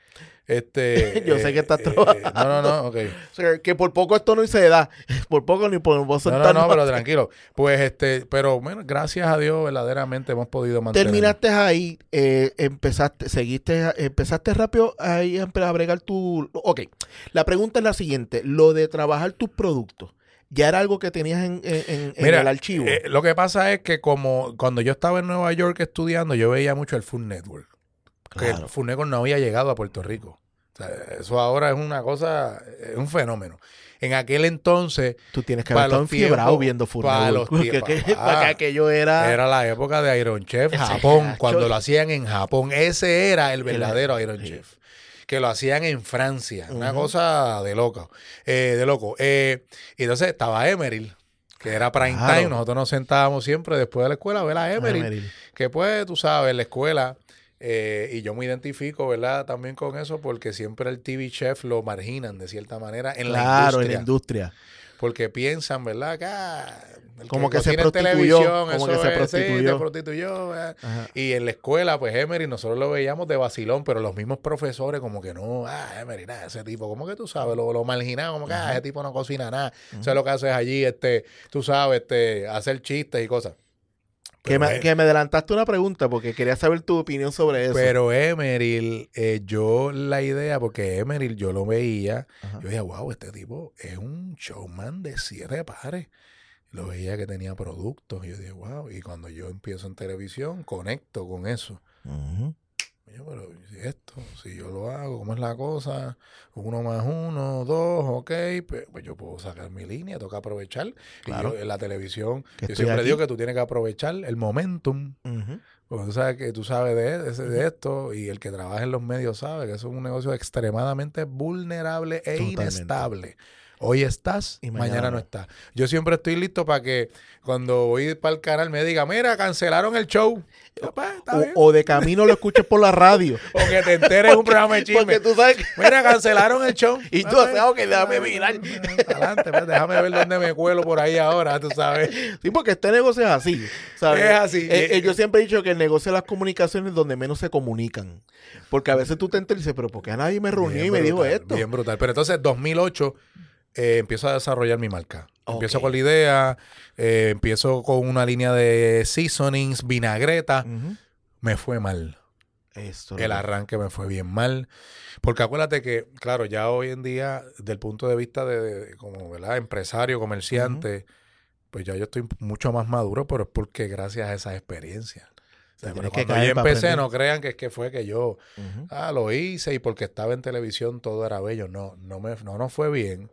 Este, yo sé que estás eh, trabajando. Eh, no, no, no, ok. O sea, que por poco esto no se da. Por poco ni podemos sentarnos. No, no, no, pero tranquilo. Pues, este, pero bueno, gracias a Dios, verdaderamente hemos podido mantener. Terminaste ahí, eh, empezaste, seguiste, empezaste rápido ahí a bregar tu... Ok, la pregunta es la siguiente. Lo de trabajar tus productos, ¿ya era algo que tenías en, en, en Mira, el archivo? Eh, lo que pasa es que como cuando yo estaba en Nueva York estudiando, yo veía mucho el Food Network. Claro. Que el Food Network no había llegado a Puerto Rico. O sea, eso ahora es una cosa, es un fenómeno. En aquel entonces... Tú tienes que haber estado enfiebrado viendo Food Network. Porque, que, para aquello era... Era la época de Iron Chef, Japón, cuando lo hacían en Japón. Ese era el verdadero el, Iron sí. Chef. Que lo hacían en Francia. Uh-huh. Una cosa de loco. Eh, de loco. Eh, y entonces estaba Emeril, que era prime claro. time. Nosotros nos sentábamos siempre después de la escuela a ver a Emeril. Emeril. Que pues, tú sabes, la escuela... Eh, y yo me identifico, ¿verdad? También con eso porque siempre el T V chef lo marginan de cierta manera en claro, la industria. Claro, en la industria. Porque piensan, ¿verdad? Que, ah, el como que, que se prostituyó. Como que se prostituyó. Sí, se prostituyó. ¿eh? Y en la escuela, pues Emery, nosotros lo veíamos de vacilón, pero los mismos profesores como que no, ah, Emery, nada, ese tipo, ¿cómo que tú sabes? Lo, lo marginado, como que, ah, ese tipo no cocina nada. Uh-huh. O sea, lo que haces allí, este, tú sabes, este, hacer chistes y cosas. Que me, es, que me adelantaste una pregunta porque quería saber tu opinión sobre eso. Pero Emeril, eh, yo la idea, porque Emeril yo lo veía, ajá. Yo decía, wow, este tipo es un showman de siete pares. Lo veía que tenía productos. Y yo dije, wow. Y cuando yo empiezo en televisión, conecto con eso. Uh-huh. Yo, pero esto, si yo lo hago, ¿cómo es la cosa? Uno más uno, dos, ok, pues, pues yo puedo sacar mi línea, toca aprovechar. Claro. Y yo, en la televisión, yo siempre aquí. digo que tú tienes que aprovechar el momentum. Uh-huh. Porque tú sabes que tú sabes de, de, de esto y el que trabaja en los medios sabe que eso es un negocio extremadamente vulnerable e Totalmente. inestable. Hoy estás, y mañana, mañana no estás. Yo siempre estoy listo para que cuando voy para el canal me diga, mira, cancelaron el show. Papá, está o, bien. o de camino lo escuches por la radio. O que te enteres un programa de chisme. Porque tú sabes que... Mira, cancelaron el show. Y tú haces algo que déjame mirar. Adelante, pues, déjame ver dónde me cuelo por ahí ahora, tú sabes. Sí, porque este negocio es así. ¿sabes? Es así. Eh, eh, yo siempre he dicho que el negocio de las comunicaciones es donde menos se comunican. Porque a veces tú te enteras y dices, pero ¿por qué nadie me reunió bien y me brutal, dijo esto? Bien brutal. Pero entonces, dos mil ocho... Eh, empiezo a desarrollar mi marca. Okay. Empiezo con la idea, eh, empiezo con una línea de seasonings, vinagreta. Uh-huh. Me fue mal. Esto, El arranque me fue bien mal. Porque acuérdate que, claro, ya hoy en día, desde el punto de vista de, de como, ¿verdad? Empresario, comerciante, uh-huh. pues ya yo estoy mucho más maduro, pero es porque gracias a esas experiencias. O sea, cuando yo empecé, no crean que es que fue que yo uh-huh. ah, lo hice y porque estaba en televisión todo era bello. No, no me, no nos fue bien.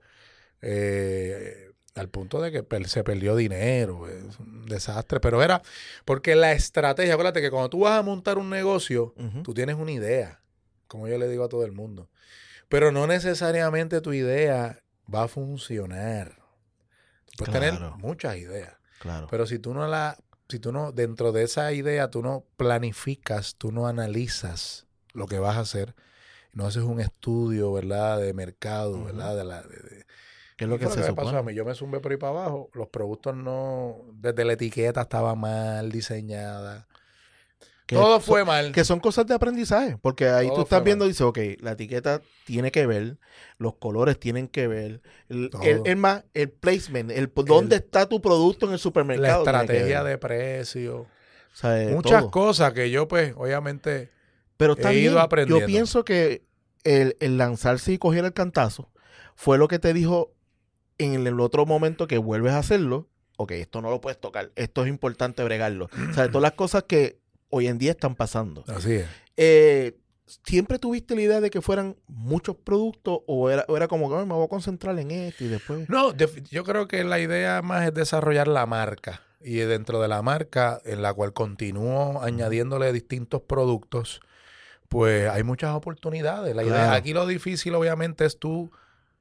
Eh, al punto de que per- se perdió dinero, es un desastre, pero era porque la estrategia, acuérdate que cuando tú vas a montar un negocio, uh-huh. tú tienes una idea, como yo le digo a todo el mundo, pero no necesariamente tu idea va a funcionar. Puedes claro. tener muchas ideas, claro. pero si tú no la, si tú no, dentro de esa idea, tú no planificas, tú no analizas lo que vas a hacer, no haces un estudio, ¿verdad?, de mercado, uh-huh. ¿verdad?, de la... De, de, ¿Qué es lo que se supone? Pasó a mí? Yo me zumbé por ahí para abajo. Los productos no... Desde la etiqueta estaba mal diseñada. Que Todo fue son, mal. Que son cosas de aprendizaje. Porque ahí Todo tú estás viendo y dices, ok, la etiqueta tiene que ver, los colores tienen que ver, el, el, el más, el placement, el, el dónde está tu producto en el supermercado. La estrategia de precio. O sea, muchas todo. cosas que yo, pues, obviamente, Pero he ido bien, aprendiendo. Yo pienso que el, el lanzarse y coger el cantazo fue lo que te dijo en el otro momento que vuelves a hacerlo. Ok, esto no lo puedes tocar, esto es importante bregarlo. O sea, todas las cosas que hoy en día están pasando. Así es. Eh, ¿Siempre tuviste la idea de que fueran muchos productos o era, o era como que me voy a concentrar en esto y después? No, de, yo creo que la idea más es desarrollar la marca. Y dentro de la marca, en la cual continúo añadiéndole distintos productos, pues hay muchas oportunidades. La idea, claro. Aquí lo difícil, obviamente, es tú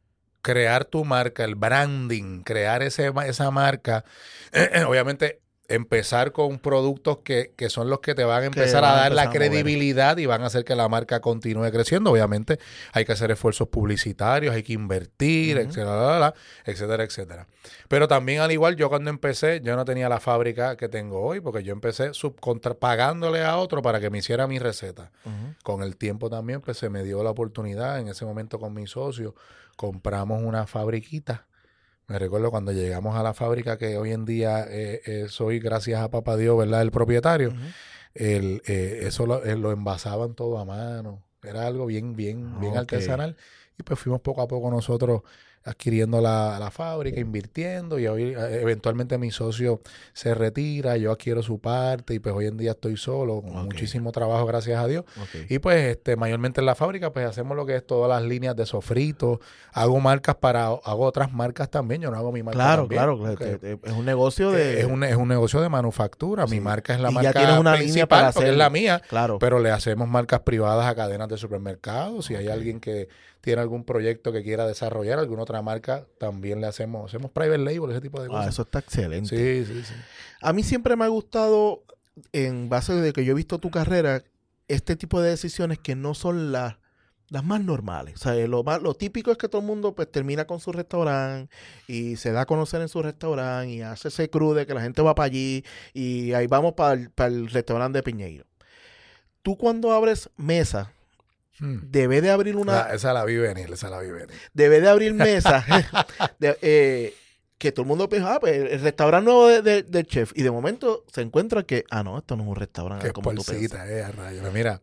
crear tu marca, el branding, crear ese, esa marca, obviamente empezar con productos que, que son los que te van a empezar a dar la credibilidad y van a hacer que la marca continúe creciendo. Obviamente hay que hacer esfuerzos publicitarios, hay que invertir, uh-huh. etcétera, etcétera, etcétera. Pero también al igual, yo cuando empecé, yo no tenía la fábrica que tengo hoy, porque yo empecé subcontra pagándole a otro para que me hiciera mi receta. Uh-huh. Con el tiempo también pues se me dio la oportunidad, en ese momento con mi socio, compramos una fabriquita. Me recuerdo cuando llegamos a la fábrica, que hoy en día eh, eh, soy, gracias a papá Dios, ¿verdad?, el propietario. Uh-huh. el, eh, eso lo, eh, lo envasaban todo a mano. Era algo bien, bien, bien okay. artesanal. Y pues fuimos poco a poco nosotros adquiriendo la, la fábrica, invirtiendo, y hoy eventualmente mi socio se retira, yo adquiero su parte, y pues hoy en día estoy solo, con okay. muchísimo trabajo, gracias a Dios. Okay. Y pues este mayormente en la fábrica pues hacemos lo que es todas las líneas de sofrito, hago marcas para, hago otras marcas también, yo no hago mi marca claro, también. Claro, claro, es un negocio de... Es un, es un negocio de manufactura, sí. Mi marca es la y marca ya tienes una principal, línea para porque hacer... es la mía, claro. Pero le hacemos marcas privadas a cadenas de supermercados, si okay. hay alguien que tiene algún proyecto que quiera desarrollar, alguna otra marca, también le hacemos, hacemos private label, ese tipo de cosas. Ah, eso está excelente. Sí, sí, sí. A mí siempre me ha gustado, en base de que yo he visto tu carrera, este tipo de decisiones que no son las, las más normales. O sea, lo, más, lo típico es que todo el mundo pues termina con su restaurante y se da a conocer en su restaurante y hace ese crew de que la gente va para allí y ahí vamos para el, para el restaurante de Piñeiro. Tú cuando abres mesa, Hmm. debe de abrir una... La, esa la vi venir, esa la vi venir. Debe de abrir mesa de, eh, que todo el mundo piensa, ah, pues el restaurante nuevo del de, de chef. Y de momento se encuentra que, ah, no, esto no es un restaurante. Qué como tú piensas. Eh, a rayos. Mira,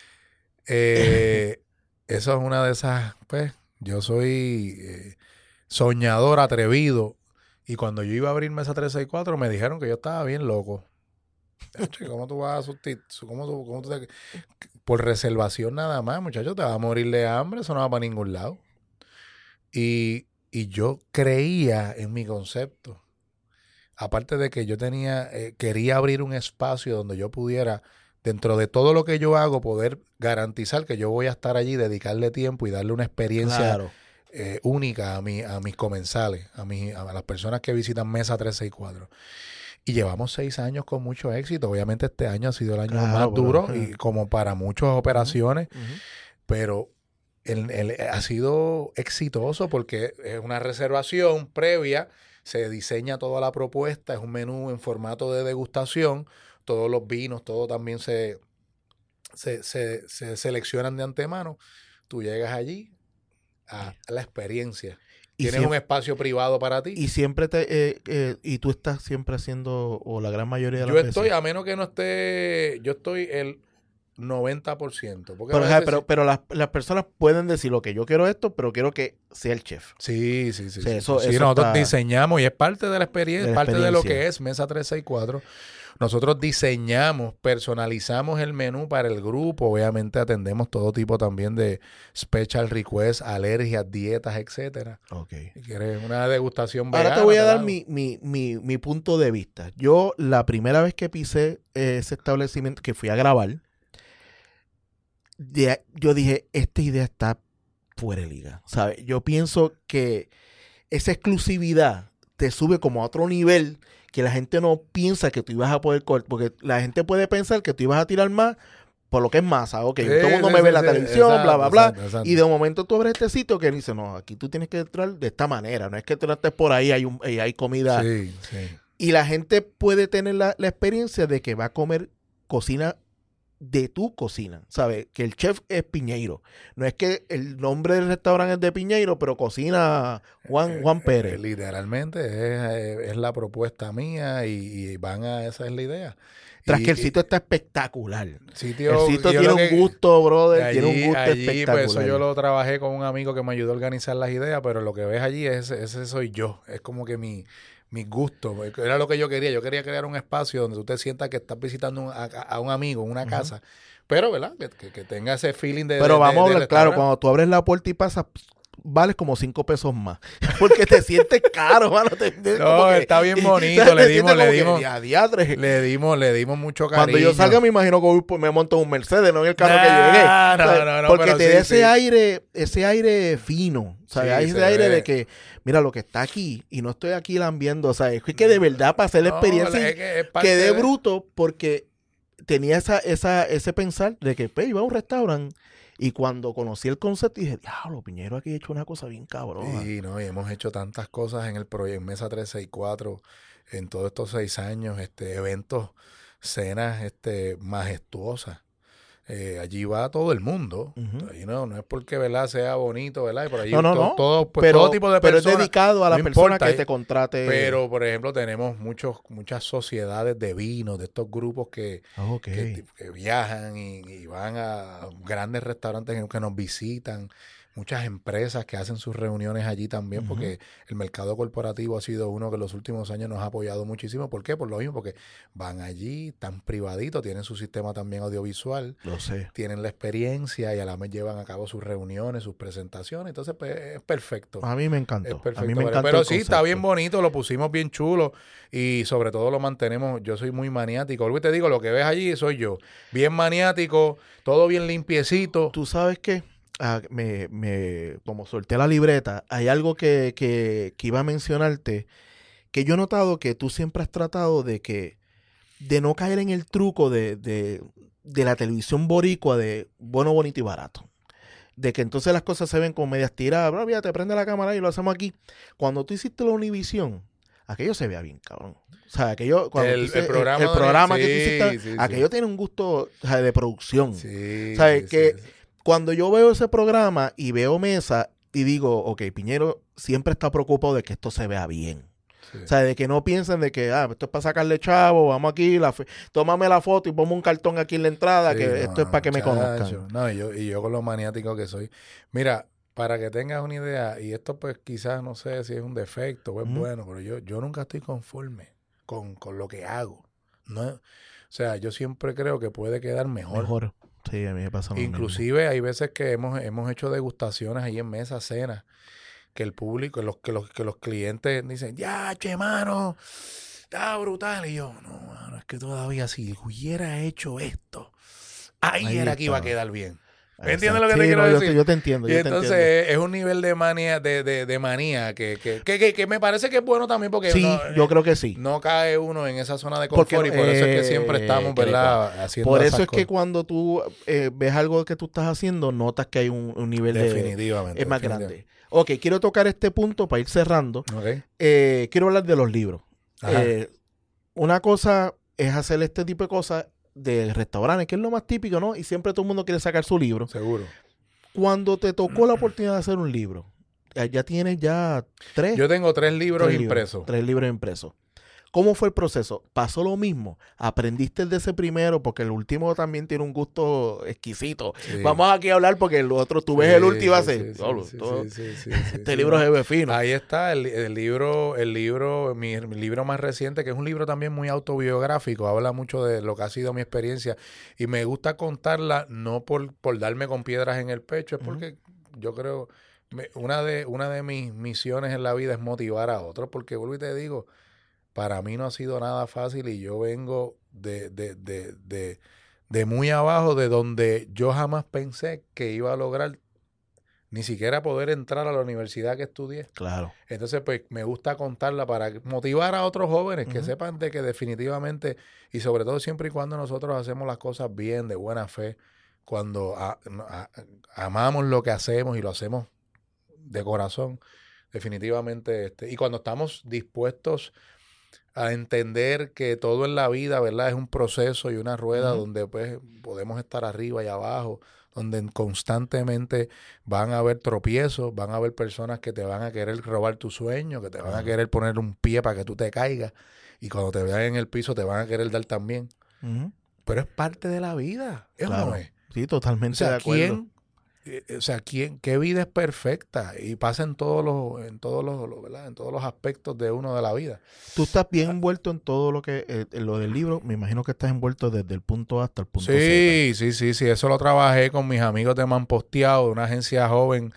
eh, eso es una de esas, pues, yo soy eh, soñador, atrevido. Y cuando yo iba a abrir mesa trescientos sesenta y cuatro me dijeron que yo estaba bien loco. ¿Cómo tú vas a sustituir? ¿Cómo tú, cómo tú te... Por reservación nada más, muchachos, te vas a morir de hambre, eso no va para ningún lado. Y, y yo creía en mi concepto. Aparte de que yo tenía, eh, quería abrir un espacio donde yo pudiera, dentro de todo lo que yo hago, poder garantizar que yo voy a estar allí, dedicarle tiempo y darle una experiencia claro. eh, única a, mi, a mis comensales, a, mi, a las personas que visitan Mesa trescientos sesenta y cuatro. Y llevamos seis años con mucho éxito. Obviamente este año ha sido el año claro, más duro pero, y como para muchas operaciones, uh-huh. pero el, el, ha sido exitoso porque es una reservación previa, se diseña toda la propuesta, es un menú en formato de degustación, todos los vinos, todo también se, se, se, se seleccionan de antemano. Tú llegas allí a, a la experiencia. Tienes siempre, un espacio privado para ti. Y siempre te eh, eh, y tú estás siempre haciendo, o la gran mayoría de las yo veces. Yo estoy, a menos que no esté, yo estoy el noventa por ciento. Porque pero veces, pero, pero las, las personas pueden decir, lo que yo quiero esto, pero quiero que sea el chef. Sí, sí, sí. O sea, sí, eso, sí eso nosotros está, diseñamos y es parte de la experiencia, de la parte experiencia. de lo que es Mesa trescientos sesenta y cuatro. Nosotros diseñamos, personalizamos el menú para el grupo. Obviamente atendemos todo tipo también de special requests, alergias, dietas, etcétera. Okay. Si quieres una degustación vegana. Ahora te voy a dar mi, mi, mi, mi punto de vista. Yo la primera vez que pisé ese establecimiento, que fui a grabar, de, yo dije, esta idea está fuera de liga. ¿Sabes? Yo pienso que esa exclusividad te sube como a otro nivel que la gente no piensa que tú ibas a poder cortar, porque la gente puede pensar que tú ibas a tirar más por lo que es masa, ok, sí, todo el mundo sí, me sí, ve en la sí, televisión, exacto, bla, bla, bla, exacto, exacto. Y de momento tú abres este sitio que dice, no, aquí tú tienes que entrar de esta manera, no es que tú no estés por ahí, hay, un, hay comida, sí, sí. Y la gente puede tener la, la experiencia de que va a comer cocina de tu cocina, ¿sabes? Que el chef es Piñeiro. No es que el nombre del restaurante es de Piñeiro, pero cocina Juan, Juan Pérez. Eh, eh, literalmente es, es la propuesta mía y, y van a, esa es la idea. Tras y, que el sitio y, está espectacular. Sitio, el sitio tiene un que, gusto, brother, allí, tiene un gusto allí, espectacular. Pues eso yo lo trabajé con un amigo que me ayudó a organizar las ideas, pero lo que ves allí, es, ese soy yo. Es como que mi... mis gustos, era lo que yo quería. Yo quería crear un espacio donde tú te sientas que estás visitando un, a, a un amigo en una uh-huh. casa, pero, ¿verdad? Que, que, que tenga ese feeling de... Pero de, vamos de, a hablar, claro, cuando tú abres la puerta y pasas, vales como cinco pesos más. Porque te sientes caro, mano. Te, te, no, que, está bien bonito. Le dimos, le dimos, que, diadre. le dimos, le dimos mucho cariño. Cuando yo salga me imagino que voy, me monto en un Mercedes, no en el carro nah, que llegué. No, o sea, no, no, porque te sí, da ese sí. aire, ese aire fino. O sea, Sí, hay ese aire ve. de que, mira, lo que está aquí, y no estoy aquí lambiendo. O sea, es que de verdad para hacer la experiencia no, es que es quedé de... bruto porque tenía esa, esa, ese pensar de que pues, iba a un restaurante. Y cuando conocí el concepto, dije, diablo, Piñero aquí ha hecho una cosa bien cabrona. Sí, no, y hemos hecho tantas cosas en el proyecto Mesa trescientos sesenta y cuatro, en todos estos seis años, este, eventos, cenas este, majestuosas. Eh, allí va todo el mundo. Uh-huh. Ahí no, no es porque ¿verdad? Sea bonito, ¿verdad? Y por allí no, no, to, no. Todo, pues, pero, todo tipo de pero personas. Pero es dedicado a la no persona importa, que te contrate. Pero, por ejemplo, tenemos muchos, muchas sociedades de vinos, de estos grupos que, okay. que, que viajan y, y van a grandes restaurantes que nos visitan. Muchas empresas que hacen sus reuniones allí también, uh-huh. porque el mercado corporativo ha sido uno que en los últimos años nos ha apoyado muchísimo. ¿Por qué? Por lo mismo, porque van allí tan privaditos, tienen su sistema también audiovisual, lo sé. Tienen la experiencia y a la vez llevan a cabo sus reuniones, sus presentaciones. Entonces, pues, es perfecto. A mí me encantó. Es perfecto. A mí me encantó. Pero sí, está bien bonito, lo pusimos bien chulo y sobre todo lo mantenemos. Yo soy muy maniático. Luego te digo, lo que ves allí soy yo. Bien maniático, todo bien limpiecito. ¿Tú sabes qué? Ah, me, me, como solté la libreta, hay algo que, que, que iba a mencionarte, que yo he notado que tú siempre has tratado de que, de no caer en el truco de, de, de la televisión boricua de bueno, bonito y barato. De que entonces las cosas se ven como medias tiradas, bro, mira, te prende la cámara y lo hacemos aquí. Cuando tú hiciste la Univisión, aquello se veía bien, cabrón. O sea, aquello, cuando el, hiciste, el programa, el, el programa sí, que tú hiciste, sí, aquello sí. tiene un gusto, o sea, de producción. Sí, o sea, sí, que sí. Cuando yo veo ese programa y veo Mesa y digo, ok, Piñero siempre está preocupado de que esto se vea bien. Sí. O sea, de que no piensen de que, ah, esto es para sacarle chavo, vamos aquí, la tómame la foto y ponme un cartón aquí en la entrada, sí, que no, esto es para que muchacho. me conozcan. No, y yo, y yo con lo maniático que soy. Mira, para que tengas una idea, y esto pues quizás no sé si es un defecto o es uh-huh. bueno, pero yo, yo nunca estoy conforme con, con lo que hago. ¿No? O sea, yo siempre creo que puede quedar mejor. Mejor. Sí, a mí me pasa lo Inclusive mismo. Hay veces que hemos, hemos hecho degustaciones ahí en mesa, cenas, que el público, los, que, los, que los clientes dicen, ya, che, mano, está brutal. Y yo, no, mano, es que todavía si hubiera hecho esto, ahí, ahí era está. Que iba a quedar bien. ¿Me entiendes lo que sí, te quiero no, decir? Yo te, yo te entiendo. Y yo entonces te entiendo. Es un nivel de manía, de, de, de manía que, que, que, que, que me parece que es bueno también porque sí, no, yo creo que sí. No cae uno en esa zona de confort porque, y por eh, eso es que siempre estamos, ¿verdad? Haciendo Por eso esas es cosas. Que cuando tú eh, ves algo que tú estás haciendo, notas que hay un, un nivel definitivamente, de... Es más definitivamente. grande. Ok, quiero tocar este punto para ir cerrando. Okay. Eh, quiero hablar de los libros. Eh, una cosa es hacer este tipo de cosas de restaurantes, que es lo más típico, ¿no? Y siempre todo el mundo quiere sacar su libro. Seguro. Cuando te tocó la oportunidad de hacer un libro, ya tienes ya tres. Yo tengo tres libros tres impresos. Libros, tres libros impresos. ¿Cómo fue el proceso? ¿Pasó lo mismo? ¿Aprendiste el de ese primero? Porque el último también tiene un gusto exquisito. Sí. Vamos aquí a hablar porque el otro, tú ves sí, el último y sí, haces... Sí, oh, sí, todo, sí, sí, sí, este sí, libro sí. se ve fino. Ahí está el, el libro, el libro mi, mi libro más reciente, que es un libro también muy autobiográfico. Habla mucho de lo que ha sido mi experiencia. Y me gusta contarla no por, por darme con piedras en el pecho, es porque uh-huh. yo creo... Me, una, de, una de mis misiones en la vida es motivar a otros. Porque vuelvo y te digo... Para mí no ha sido nada fácil y yo vengo de, de, de, de, de muy abajo, de donde yo jamás pensé que iba a lograr ni siquiera poder entrar a la universidad que estudié. Claro. Entonces, pues, me gusta contarla para motivar a otros jóvenes que uh-huh. sepan de que definitivamente, y sobre todo siempre y cuando nosotros hacemos las cosas bien, de buena fe, cuando a, a, amamos lo que hacemos y lo hacemos de corazón, definitivamente, este, y cuando estamos dispuestos a entender que todo en la vida, ¿verdad? Es un proceso y una rueda uh-huh. donde pues podemos estar arriba y abajo, donde constantemente van a haber tropiezos, van a haber personas que te van a querer robar tu sueño, que te van uh-huh. a querer poner un pie para que tú te caigas y cuando te vean en el piso te van a querer dar también. Uh-huh. Pero es parte de la vida, ¿es claro. o no es? Sí, totalmente o sea, de acuerdo. ¿quién? O sea, ¿quién, qué vida es perfecta? Y pasa en todos los, en todos los, ¿verdad? En todos los aspectos de uno de la vida. Tú estás bien envuelto en todo lo que, eh, en lo del libro. Me imagino que estás envuelto desde el punto A hasta el punto sí, Z. Sí, sí, sí, sí. Eso lo trabajé con mis amigos de Manposteado, de una agencia joven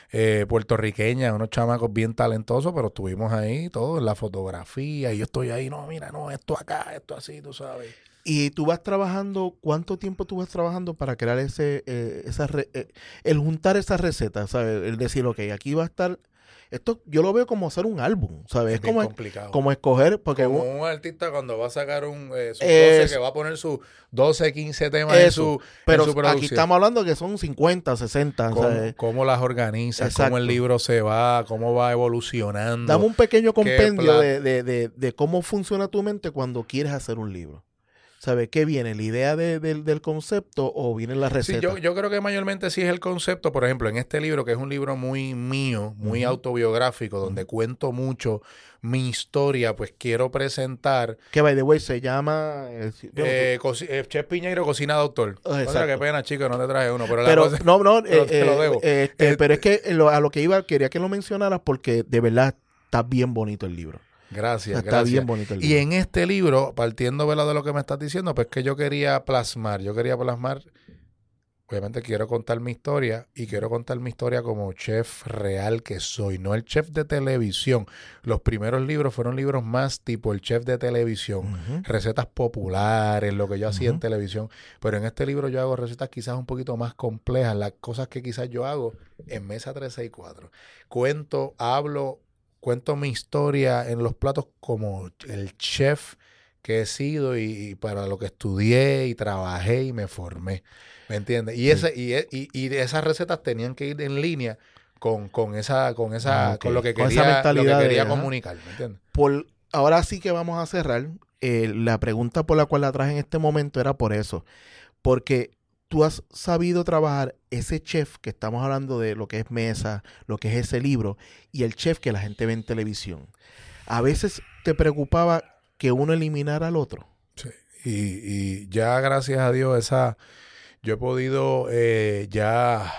eh, puertorriqueña, unos chamacos bien talentosos, pero estuvimos ahí todos en la fotografía y yo estoy ahí, no, mira, no, esto acá, esto así, tú sabes. Y tú vas trabajando, ¿cuánto tiempo tú vas trabajando para crear ese, eh, esa re- eh, el juntar esas recetas, ¿sabes? El decir, ok, aquí va a estar, esto yo lo veo como hacer un álbum, ¿sabes? Es Es bien como, complicado. como escoger, porque Como un- un artista cuando va a sacar un eh, sus Es- doce, que va a poner sus doce, quince temas en eso, su, pero en su producción. aquí estamos hablando que son cincuenta, sesenta, Cómo, ¿sabes? cómo las organiza, Exacto. cómo el libro se va, cómo va evolucionando. Dame un pequeño compendio pla- de, de, de, de cómo funciona tu mente cuando quieres hacer un libro. ¿Sabes qué viene? ¿La idea de- del- del concepto o viene la receta? Sí, yo, yo creo que mayormente sí es el concepto. Por ejemplo, en este libro, que es un libro muy mío, muy Ujú. autobiográfico, donde cuento mucho mi historia, pues quiero presentar. Que, by the way, se llama... eh, si- bueno, Eh, coci- eh, Chef Piñeiro, Cocina Doctor. Ah, O sea, exacto. qué pena, chico, no te traje uno. Pero, la pero cosa- no, no, pero eh, te lo eh, debo. eh, este, Este- pero es que lo- a lo que iba, quería que lo mencionaras porque de verdad está bien bonito el libro. O Gracias, sea, está gracias. bien bonito el Y libro. en este libro, partiendo ¿verdad? de lo que me estás diciendo, pues que yo quería plasmar, yo quería plasmar, obviamente quiero contar mi historia y quiero contar mi historia como chef real que soy, no el chef de televisión. Los primeros libros fueron libros más tipo el chef de televisión, Ujú. recetas populares, lo que yo hacía en Ujú. televisión, pero en este libro yo hago recetas quizás un poquito más complejas, las cosas que quizás yo hago en Mesa trescientos sesenta y cuatro. Cuento, hablo, cuento mi historia en los platos como el chef que he sido y, y para lo que estudié y trabajé y me formé. ¿Me entiendes? Y, Sí. ese, y, e- y, y esas recetas tenían que ir en línea con, con esa, con esa, Ah, ok. con lo que Con esa quería, lo que mentalidad de, quería ajá. comunicar, ¿me entiendes? Por, ahora sí que vamos a cerrar. Eh, la pregunta por la cual la traje en este momento era por eso. Porque tú has sabido trabajar ese chef que estamos hablando de lo que es Mesa, lo que es ese libro, y el chef que la gente ve en televisión. A veces te preocupaba que uno eliminara al otro. Sí. Y, y ya gracias a Dios esa, yo he podido eh, ya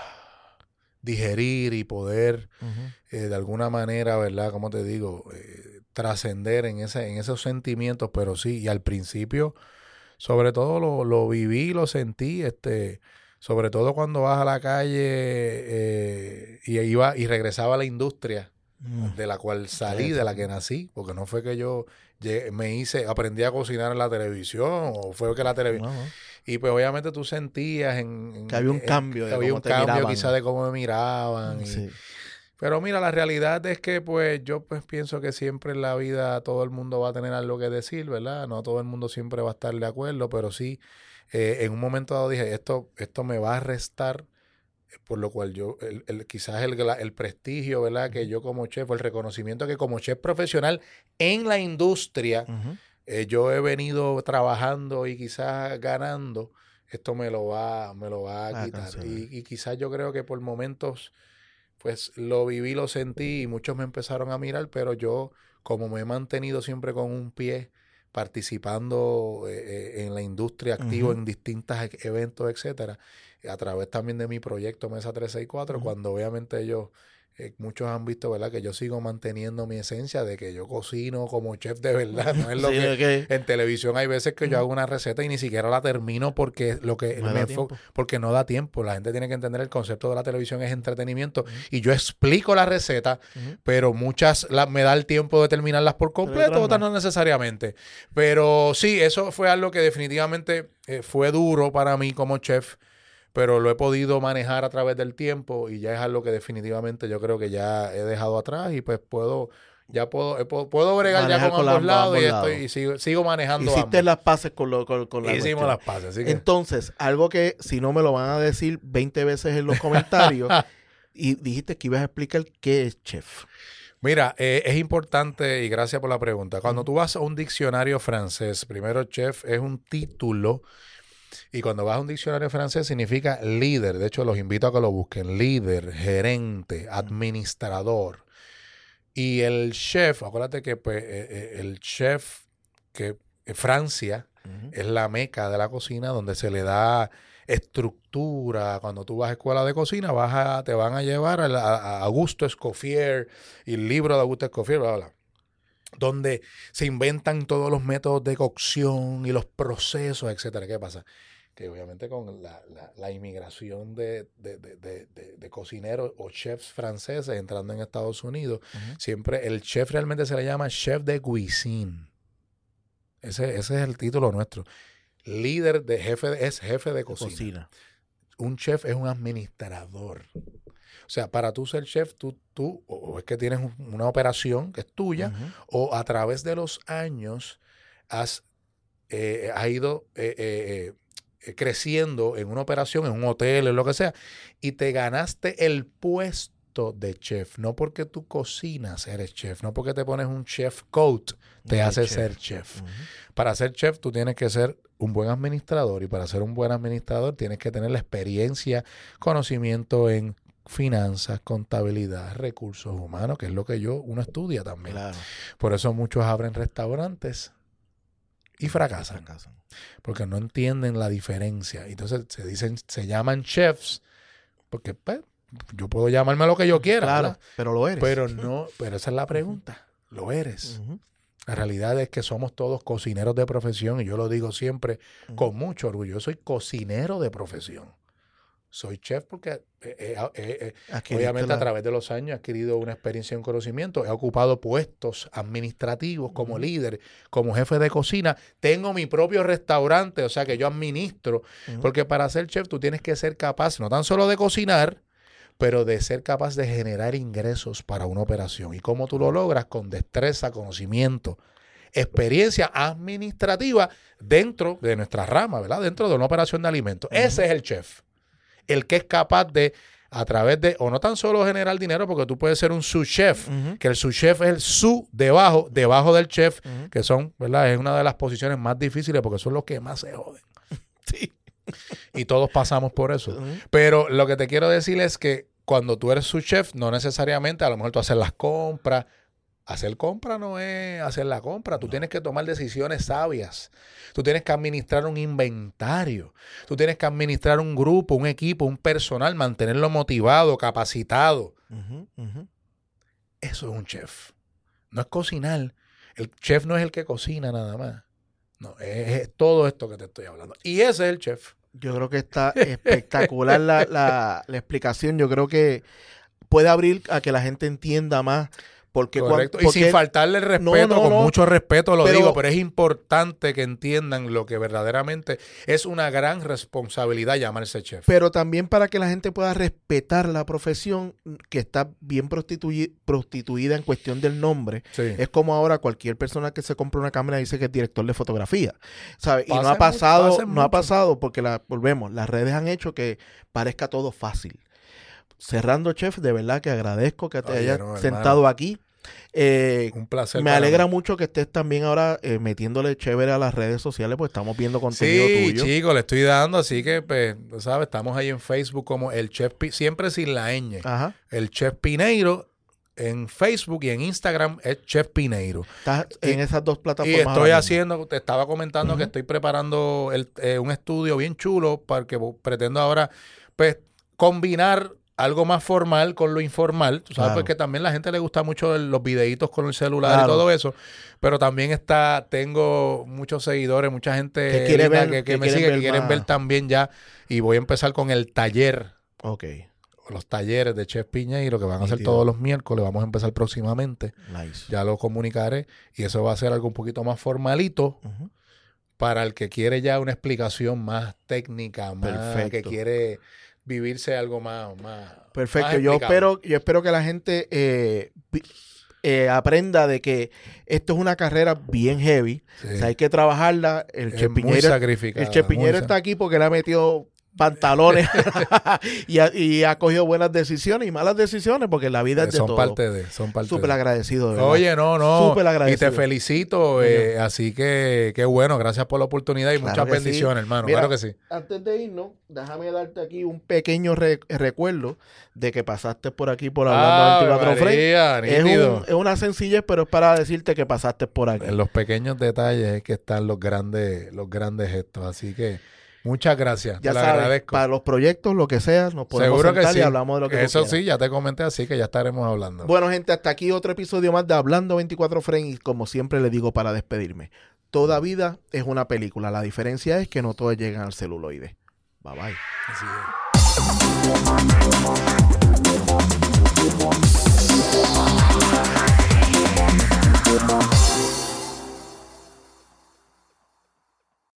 digerir y poder Ujú. eh, de alguna manera, ¿verdad? Como te digo, eh, trascender en ese, en esos sentimientos, pero sí, y al principio, sobre todo lo, lo viví, lo sentí, este, sobre todo cuando vas a la calle eh, y iba y regresaba a la industria Mm. de la cual salí, de la que nací, porque no fue que yo llegué- me hice, aprendí a cocinar en la televisión, o fue que la televisión. No, no. Y pues obviamente tú sentías en, en- Que había un en- cambio de que había cómo un te cambio miraban. quizás de cómo me miraban. y- Sí. Pero mira, la realidad es que pues yo pues pienso que siempre en la vida todo el mundo va a tener algo que decir, ¿verdad? No todo el mundo siempre va a estar de acuerdo, pero sí, eh, en un momento dado dije, esto, esto me va a restar, eh, por lo cual yo, el, el- quizás el, gla- el prestigio, ¿verdad? Que yo como chef, o el reconocimiento que como chef profesional en la industria, Ujú. eh, yo he venido trabajando y quizás ganando, esto me lo va, me lo va a Ah, quitar. cancelar. Y, y quizás yo creo que por momentos, pues lo viví, lo sentí y muchos me empezaron a mirar, pero yo, como me he mantenido siempre con un pie participando eh, eh, en la industria, activo Ujú. en distintos e- eventos, etcétera, a través también de mi proyecto Mesa trescientos sesenta y cuatro, Ujú. cuando obviamente ellos, eh, muchos han visto, ¿verdad? Que yo sigo manteniendo mi esencia de que yo cocino como chef de verdad, no es lo Sí, que... de que En televisión hay veces que yo Ujú. hago una receta y ni siquiera la termino porque lo que no me da enfo- tiempo. porque no da tiempo. La gente tiene que entender el concepto de la televisión es entretenimiento Ujú. y yo explico la receta, Ujú. pero muchas la- me da el tiempo de terminarlas por completo, otras otras no. no necesariamente. Pero sí, eso fue algo que definitivamente eh, fue duro para mí como chef, pero lo he podido manejar a través del tiempo y ya es algo que definitivamente yo creo que ya he dejado atrás y pues puedo, ya puedo, eh, puedo, puedo bregar ya Manejar con, con ambos la- lados ambos y lados. estoy y sigo, sigo manejando Hiciste ambos. las paces con, lo, con, con la Hicimos cuestión. las paces, así que... Entonces, algo que si no me lo van a decir veinte veces en los comentarios, y dijiste que ibas a explicar qué es chef. Mira, eh, es importante y gracias por la pregunta. Cuando Ujú. tú vas a un diccionario francés, primero chef es un título y cuando vas a un diccionario francés significa líder. De hecho, los invito a que lo busquen. Líder, gerente, administrador. Y el chef, acuérdate que pues, eh, eh, el chef, que eh, Francia Ujú. es la meca de la cocina donde se le da estructura. Cuando tú vas a escuela de cocina, vas a, te van a llevar a, la- a Augusto Escoffier y el libro de Augusto Escoffier, bla, bla, bla, donde se inventan todos los métodos de cocción y los procesos, etcétera. ¿Qué pasa? Que obviamente con la, la, la inmigración de, de, de, de, de, de cocineros o chefs franceses entrando en Estados Unidos, uh-huh. siempre el chef realmente se le llama chef de cuisine. Ese, ese es el título nuestro. Líder de jefe, de, es jefe de cocina. cocina. Un chef es un administrador. O sea, para tú ser chef, tú, tú o es que tienes una operación que es tuya, uh-huh. o a través de los años has, eh, has ido eh, eh, eh, creciendo en una operación, en un hotel, en lo que sea, y te ganaste el puesto de chef. No porque tú cocinas eres chef, no porque te pones un chef coat te no hace chef. ser chef. Uh-huh. Para ser chef tú tienes que ser un buen administrador, y para ser un buen administrador tienes que tener la experiencia, conocimiento en finanzas, contabilidad, recursos humanos, que es lo que yo, uno estudia también. Claro. Por eso muchos abren restaurantes y fracasan, fracasan, porque no entienden la diferencia. Entonces se dicen, se llaman chefs, porque pues, yo puedo llamarme lo que yo quiera, claro, ¿verdad? Pero lo eres. Pero no, pero esa es la pregunta. ¿Lo eres? Uh-huh. La realidad es que somos todos cocineros de profesión, y yo lo digo siempre uh-huh. con mucho orgullo. Yo soy cocinero de profesión. Soy chef porque eh, eh, eh, eh, obviamente la... a través de los años he adquirido una experiencia y un conocimiento. He ocupado puestos administrativos como uh-huh. líder, como jefe de cocina. Tengo mi propio restaurante, o sea que yo administro. Uh-huh. Porque para ser chef tú tienes que ser capaz no tan solo de cocinar, pero de ser capaz de generar ingresos para una operación. ¿Y cómo tú lo logras? Con destreza, conocimiento, experiencia administrativa dentro de nuestra rama, ¿verdad? Dentro de una operación de alimentos. Uh-huh. Ese es el chef. El que es capaz de, a través de, o no tan solo generar dinero, porque tú puedes ser un sous chef, uh-huh. que el sous chef es el sous debajo, debajo del chef, uh-huh. que son, ¿verdad? Es una de las posiciones más difíciles porque son los que más se joden. Sí. Y todos pasamos por eso. Uh-huh. Pero lo que te quiero decir es que cuando tú eres sous chef, no necesariamente, a lo mejor tú haces las compras. Hacer compra no es hacer la compra. Tú no. tienes que tomar decisiones sabias. Tú tienes que administrar un inventario. Tú tienes que administrar un grupo, un equipo, un personal, mantenerlo motivado, capacitado. Uh-huh, uh-huh. Eso es un chef. No es cocinar. El chef no es el que cocina nada más. No, es, es todo esto que te estoy hablando. Y ese es el chef. Yo creo que está espectacular la, la, la explicación. Yo creo que puede abrir a que la gente entienda más. Porque Correcto. Cuando, porque, y sin faltarle el respeto, no, no, con no, mucho respeto lo pero, digo, pero es importante que entiendan lo que verdaderamente es una gran responsabilidad llamarse chef. Pero también para que la gente pueda respetar la profesión, que está bien prostitui- prostituida en cuestión del nombre. Sí. Es como ahora cualquier persona que se compra una cámara dice que es director de fotografía, ¿sabes? Y no ha pasado, mucho, no ha pasado porque la, volvemos, las redes han hecho que parezca todo fácil. Cerrando, chef, de verdad que agradezco que te Oye, hayas no, sentado aquí. Eh, Un placer. Me alegra mí. mucho que estés también ahora eh, metiéndole chévere a las redes sociales, pues estamos viendo contenido sí, tuyo. Sí, chicos, le estoy dando, así que, pues, ¿sabes? Estamos ahí en Facebook como el Chef, Pi- siempre sin la ñ. Ajá. El Chef Pineiro. En Facebook y en Instagram es Chef Pineiro. Estás en esas dos plataformas. Y estoy haciendo, te estaba comentando uh-huh. que estoy preparando el, eh, un estudio bien chulo porque pretendo ahora, pues, combinar algo más formal con lo informal. Tú sabes, claro. porque también a la gente le gusta mucho el, los videitos con el celular claro. y todo eso. Pero también está, tengo muchos seguidores, mucha gente que, quiere ver, que, que, que me sigue, que quieren más. ver también ya. Y voy a empezar con el taller. Ok. Los talleres de Chef Piñeiro que van a ser todos los miércoles. Vamos a empezar próximamente. Nice. Ya lo comunicaré. Y eso va a ser algo un poquito más formalito. Uh-huh. Para el que quiere ya una explicación más técnica, más Perfecto. que quiere vivirse algo más, más Perfecto. Más yo espero, yo espero que la gente eh, eh, aprenda de que esto es una carrera bien heavy. Sí. O sea, hay que trabajarla. El Chef Piñeiro, el Chef Piñeiro está aquí porque le ha metido pantalones y, ha, y ha cogido buenas decisiones y malas decisiones porque la vida es de son todo. Parte de, son parte Súper de. agradecido. De verdad. Oye, no, no. Súper agradecido. Y te felicito. Eh, así que, qué bueno. Gracias por la oportunidad y claro muchas bendiciones, sí. hermano. Mira, claro que sí. Antes de irnos, déjame darte aquí un pequeño re- recuerdo de que pasaste por aquí por Hablando ah, veinticuatro María, Frames. Es, un, es una sencillez, pero es para decirte que pasaste por aquí. En los pequeños detalles es que están los grandes, los grandes gestos. Así que muchas gracias, ya te lo sabes, agradezco. Para los proyectos, lo que sea, nos podemos Seguro sentar que sí. y hablamos de lo que Eso sí, ya te comenté, así que ya estaremos hablando. Bueno, gente, hasta aquí otro episodio más de Hablando veinticuatro Frames. Y como siempre le digo para despedirme, toda vida es una película. La diferencia es que no todos llegan al celuloide. Bye bye. Así es.